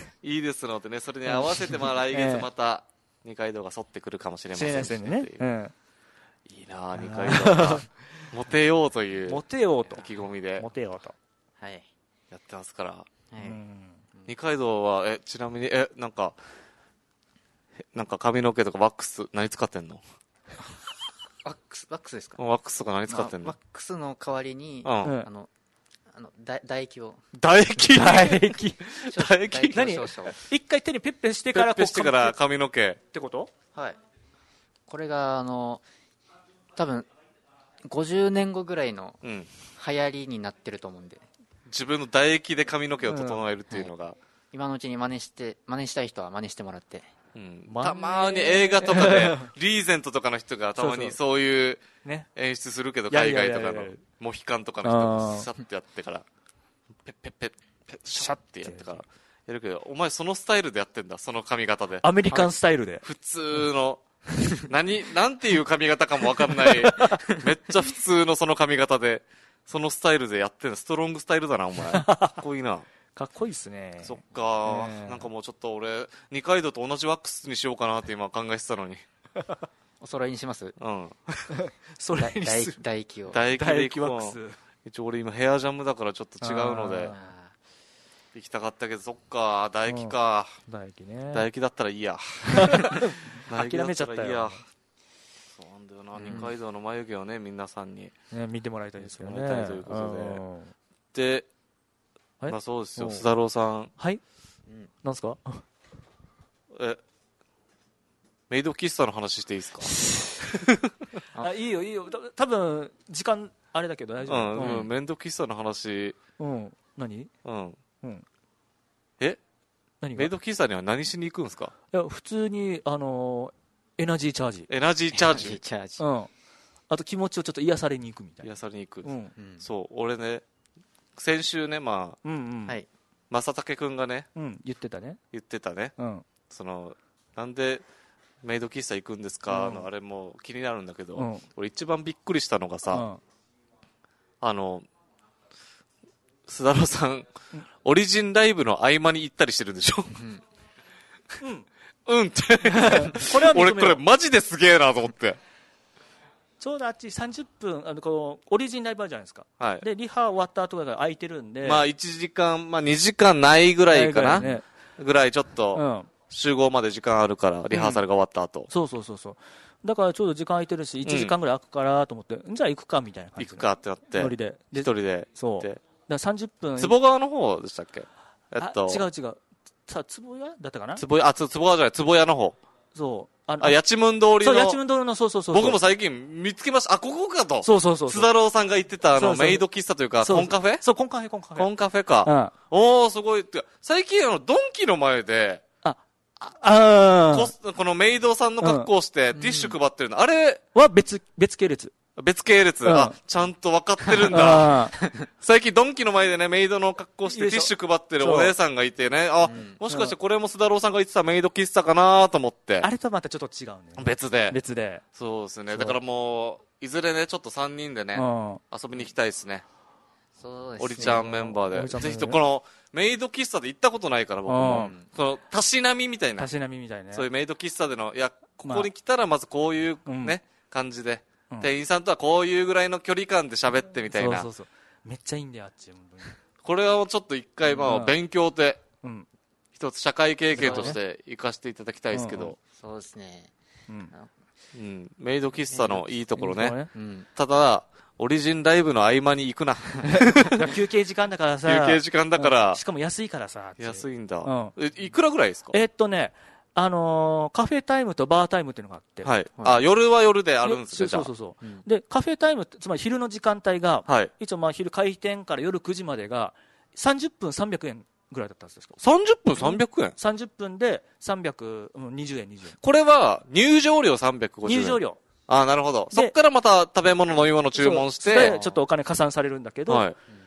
Speaker 1: いいですのでね、それに合わせて、まあ来月また、二階堂が沿ってくるかもしれませんしね。
Speaker 2: うん、
Speaker 1: いいなぁ、二階堂が。モテようという。
Speaker 2: モテようと。
Speaker 1: 意気込みで。
Speaker 2: モテようと。
Speaker 3: はい。
Speaker 1: やってますから。はい。
Speaker 2: 二
Speaker 1: 階堂は、え、ちなみに、え、なんか、なんか髪の毛とかワックス、何使ってんの？
Speaker 3: ワックス、ワックスですか？
Speaker 1: ワックスとか何使ってんの？
Speaker 3: ワックスの代わりに、
Speaker 1: うん、
Speaker 3: あの、あの、唾液を。
Speaker 1: 唾液
Speaker 2: 唾液
Speaker 1: 唾液
Speaker 2: 何？一回手にペッペしてから、
Speaker 1: ペッペしてから髪の毛。
Speaker 2: ってこと？
Speaker 3: はい。これが、あの、多分、ごじゅうねんごぐらいの流行りになってると思うんで。
Speaker 1: 自分の唾液で髪の毛を整えるっていうのが。うんはい、
Speaker 3: 今のうちに真似して、真似したい人は真似してもらって。
Speaker 1: うん、たまに映画とかでリーゼントとかの人がたまにそういう演出するけど、海外とかのモヒカンとかの人がシャッてやってからペッペッペッペッシャッてやってからやるけど、お前そのスタイルでやってんだ、その髪型で。
Speaker 2: アメリカンスタイルで
Speaker 1: 普通の何なんていう髪型かもわかんないめっちゃ普通のその髪型でそのスタイルでやってんだ。ストロングスタイルだなお前。かっこいいな。
Speaker 2: かっこいいっすね。
Speaker 1: そっか、ね、なんかもうちょっと俺二階堂と同じワックスにしようかなって今考えてたのに。
Speaker 3: お揃いにします？
Speaker 1: うん。
Speaker 2: それにする。
Speaker 3: 唾液を。
Speaker 1: 唾液で行こう。一応俺今ヘアジャムだからちょっと違うので行きたかったけど、そっか唾液か。
Speaker 2: 唾液ね。
Speaker 1: 唾液だったらいいや。
Speaker 2: 諦めちゃったよ。
Speaker 1: そうなんだよな、うん、二階堂の眉毛をね皆さんに、
Speaker 2: ね、見てもらいたいですよね。
Speaker 1: 見たいということで。で。まあそうですよ、須太郎さん。
Speaker 2: はい、うん、なんすか？
Speaker 1: え、メイド喫茶の話していいです
Speaker 2: か？あ、いいよいいよ。多分時間あれだけど大丈夫。
Speaker 1: うん、うん、メイド喫茶の話。
Speaker 2: うん。何？うん。うん。
Speaker 1: え？
Speaker 2: 何が？
Speaker 1: メイド喫茶には何しに行くんですか？
Speaker 2: いや普通にあのエナジーチャージ。
Speaker 1: エナジーチャージ。
Speaker 3: エナジーチャージ。
Speaker 2: うん。あと気持ちをちょっと癒されに行くみたいな。
Speaker 1: 癒されに行く。
Speaker 2: うん。
Speaker 1: そう、俺ね。先週ね、まあ、
Speaker 2: うんうんはい、
Speaker 1: 正武君がね、
Speaker 2: うん、言ってたね
Speaker 1: 言ってたね、
Speaker 2: うん、
Speaker 1: そのなんでメイド喫茶行くんですか、うん、のあれも気になるんだけど、うん、俺一番びっくりしたのがさ、うん、あの須田郎さん、うん、オリジンライブの合間に行ったりしてるんでしょ？うん、うん、うんってこれは俺これマジですげえなと思って。
Speaker 2: ちょうどあっちさんじゅっぷんあのこのオリジンライブあるじゃないですか、はい、でリハ終わった後が空いてるんで、
Speaker 1: まあいちじかん、まあにじかんないぐらいかな、ね、ぐらいちょっと集合まで時間あるからリハーサルが終わった後、うん、
Speaker 2: そうそうそうそうだからちょうど時間空いてるしいちじかんぐらい空くからと思って、うん、じゃあ行くかみたいな感じで
Speaker 1: 行くかってなって
Speaker 2: ノリで
Speaker 1: 一人で
Speaker 2: そうだからさんじゅっぷん
Speaker 1: 坪川の方でしたっけ？えっと
Speaker 2: 違う違うさあ坪谷だったかな
Speaker 1: 坪谷あつ坪川じゃない坪谷の方
Speaker 2: そう
Speaker 1: ああ八幡通りの
Speaker 2: そう八幡通りのそうそうそう
Speaker 1: 僕も最近見つけましたあここかと
Speaker 2: そうそうそう
Speaker 1: 須田郎さんが言ってたあのそうそうメイド喫茶というかコンカフェ
Speaker 2: そうコンカフェコンカフェ
Speaker 1: コンカフェか、うん、おーすごいって最近あのドンキの前で
Speaker 2: ああ
Speaker 1: ここのメイドさんの格好をしてティッシュ配ってるの、うん、あれ
Speaker 2: は別別系列
Speaker 1: 別系列、うん、あちゃんと分かってるんだ最近ドンキの前でねメイドの格好してティッシュ配ってるお姉さんがいてねあ、うん、もしかしてこれも須田郎さんが言ってたメイド喫茶かなと思って
Speaker 2: あれとはまたちょっと違うね
Speaker 1: 別で
Speaker 2: 別で
Speaker 1: そうですねだからもういずれねちょっとさんにんでね、うん、遊びに行きたいですね
Speaker 3: そうですね
Speaker 1: オリちゃんメンバーでぜひとこのメイド喫茶で行ったことないから僕も、うん、そのたしなみみたいな
Speaker 2: たしなみみたいね
Speaker 1: そういうメイド喫茶でのいやここに来たらまずこういうね、まあ、感じでうん、店員さんとはこういうぐらいの距離感で喋ってみたいな、
Speaker 2: そうそうそうめっちゃいいんだよあっち
Speaker 1: これはちょっと一回まあ勉強で、うん、一つ社会経験として生かしていただきたいですけど、
Speaker 3: そうですね、
Speaker 1: うんうん、メイド喫茶のいいところね、ねうん、ただオリジンライブの合間に行くな
Speaker 2: 休憩時間だからさ
Speaker 1: 休憩時間だから、
Speaker 2: うん、しかも安いからさ
Speaker 1: 安いんだ、うん、えいくらぐらいですか？
Speaker 2: えー、っとねあのー、カフェタイムとバータイムっていうのがあって、
Speaker 1: はい、あ夜は夜であるんですね。
Speaker 2: そうそうそう、うん、でカフェタイムつまり昼の時間帯が、はい、一応まあ昼開店から夜くじまでがさんじゅっぷんさんびゃくえんぐらいだったんですか？
Speaker 1: さんじゅっぷんさんびゃくえん、
Speaker 2: さんじゅっぷんでさんびゃくにじゅうえんにじゅうえん
Speaker 1: これは入場料さんびゃくごじゅうえん
Speaker 2: 入場料
Speaker 1: あなるほどそっからまた食べ物飲み物注文して
Speaker 2: ちょっとお金加算されるんだけど、はい、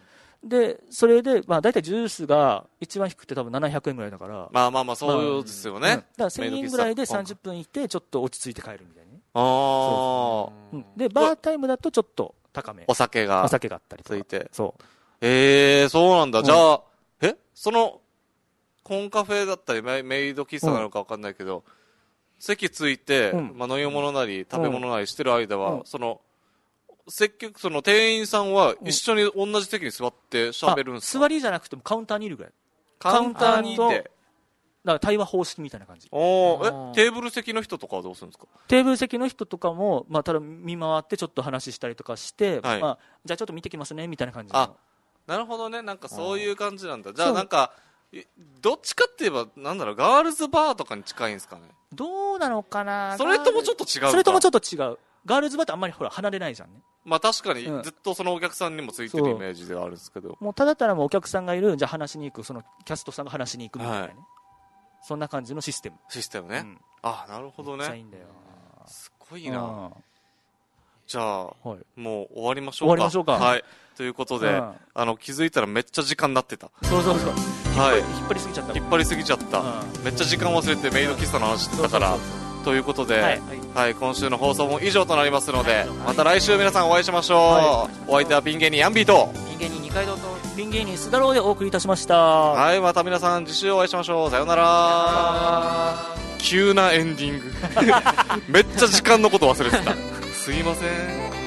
Speaker 2: でそれで、まあ、大体ジュースが一番低くて多分ななひゃくえんぐらいだから、
Speaker 1: まあまあまあそうですよね、まあうん、だ
Speaker 2: からせんえんぐらいでさんじゅっぷんいてちょっと落ち着いて帰るみたいなね。
Speaker 1: ああ、
Speaker 2: うん、でバータイムだとちょっと高め、
Speaker 1: お酒が
Speaker 2: お酒があったりとか
Speaker 1: ついて、
Speaker 2: そう
Speaker 1: えー、そうなんだ、うん、じゃあえそのコンカフェだったりメイド喫茶なのか分かんないけど、うん、席ついて、うんまあ、飲み物なり食べ物なりしてる間は、うん、その積極その店員さんは一緒に同じ席に座って喋るんですか？
Speaker 2: 座りじゃなくてもカウンターにいるぐらい。
Speaker 1: カウンターにいて、だ
Speaker 2: から対話方式みたいな感じ。
Speaker 1: おーえテーブル席の人とかはどうするんですか？
Speaker 2: テーブル席の人とかも、まあ、ただ見回ってちょっと話したりとかして、はいまあ、じゃあちょっと見てきますねみたいな感じ。
Speaker 1: あ、なるほどね、なんかそういう感じなんだ。じゃあなんかどっちかって言えばなんだろう、ガールズバーとかに近いんですかね？
Speaker 2: どうなのかな。
Speaker 1: それともちょっと違うか。
Speaker 2: それともちょっと違う。ガールズバーってあんまりほら離れないじゃんね。
Speaker 1: まあ確かにずっとそのお客さんにもついてるイメージではあるんですけど、
Speaker 2: もうただったらもうお客さんがいる、じゃあ話しに行く、そのキャストさんが話しに行くみたいなね、はい、そんな感じのシステム
Speaker 1: システムね、うん、あなるほどね。めっちゃいいんだよ。すごいな。じゃあ、はい、もう終わりましょうか。
Speaker 2: 終わりましょうか。
Speaker 1: はい。ということで、うん、あの気づいたらめっちゃ時間になってた。
Speaker 2: そうそうそう。
Speaker 1: はい。
Speaker 2: 引っ張りすぎちゃった。
Speaker 1: 引っ張りすぎちゃった。うん、めっちゃ時間忘れてメイド喫茶の話してたから。そうそうそうそうということで、はい、はい、今週の放送も以上となりますので、はい、また来週皆さんお会いしましょう。はい、お相手はピン芸人ヤンビーと
Speaker 3: ピン芸人二階堂と
Speaker 2: ピン芸人スダローでお送りいたしました。
Speaker 1: はい、また皆さん次週お会いしましょう。さようなら。急なエンディングめっちゃ時間のこと忘れてたすいません。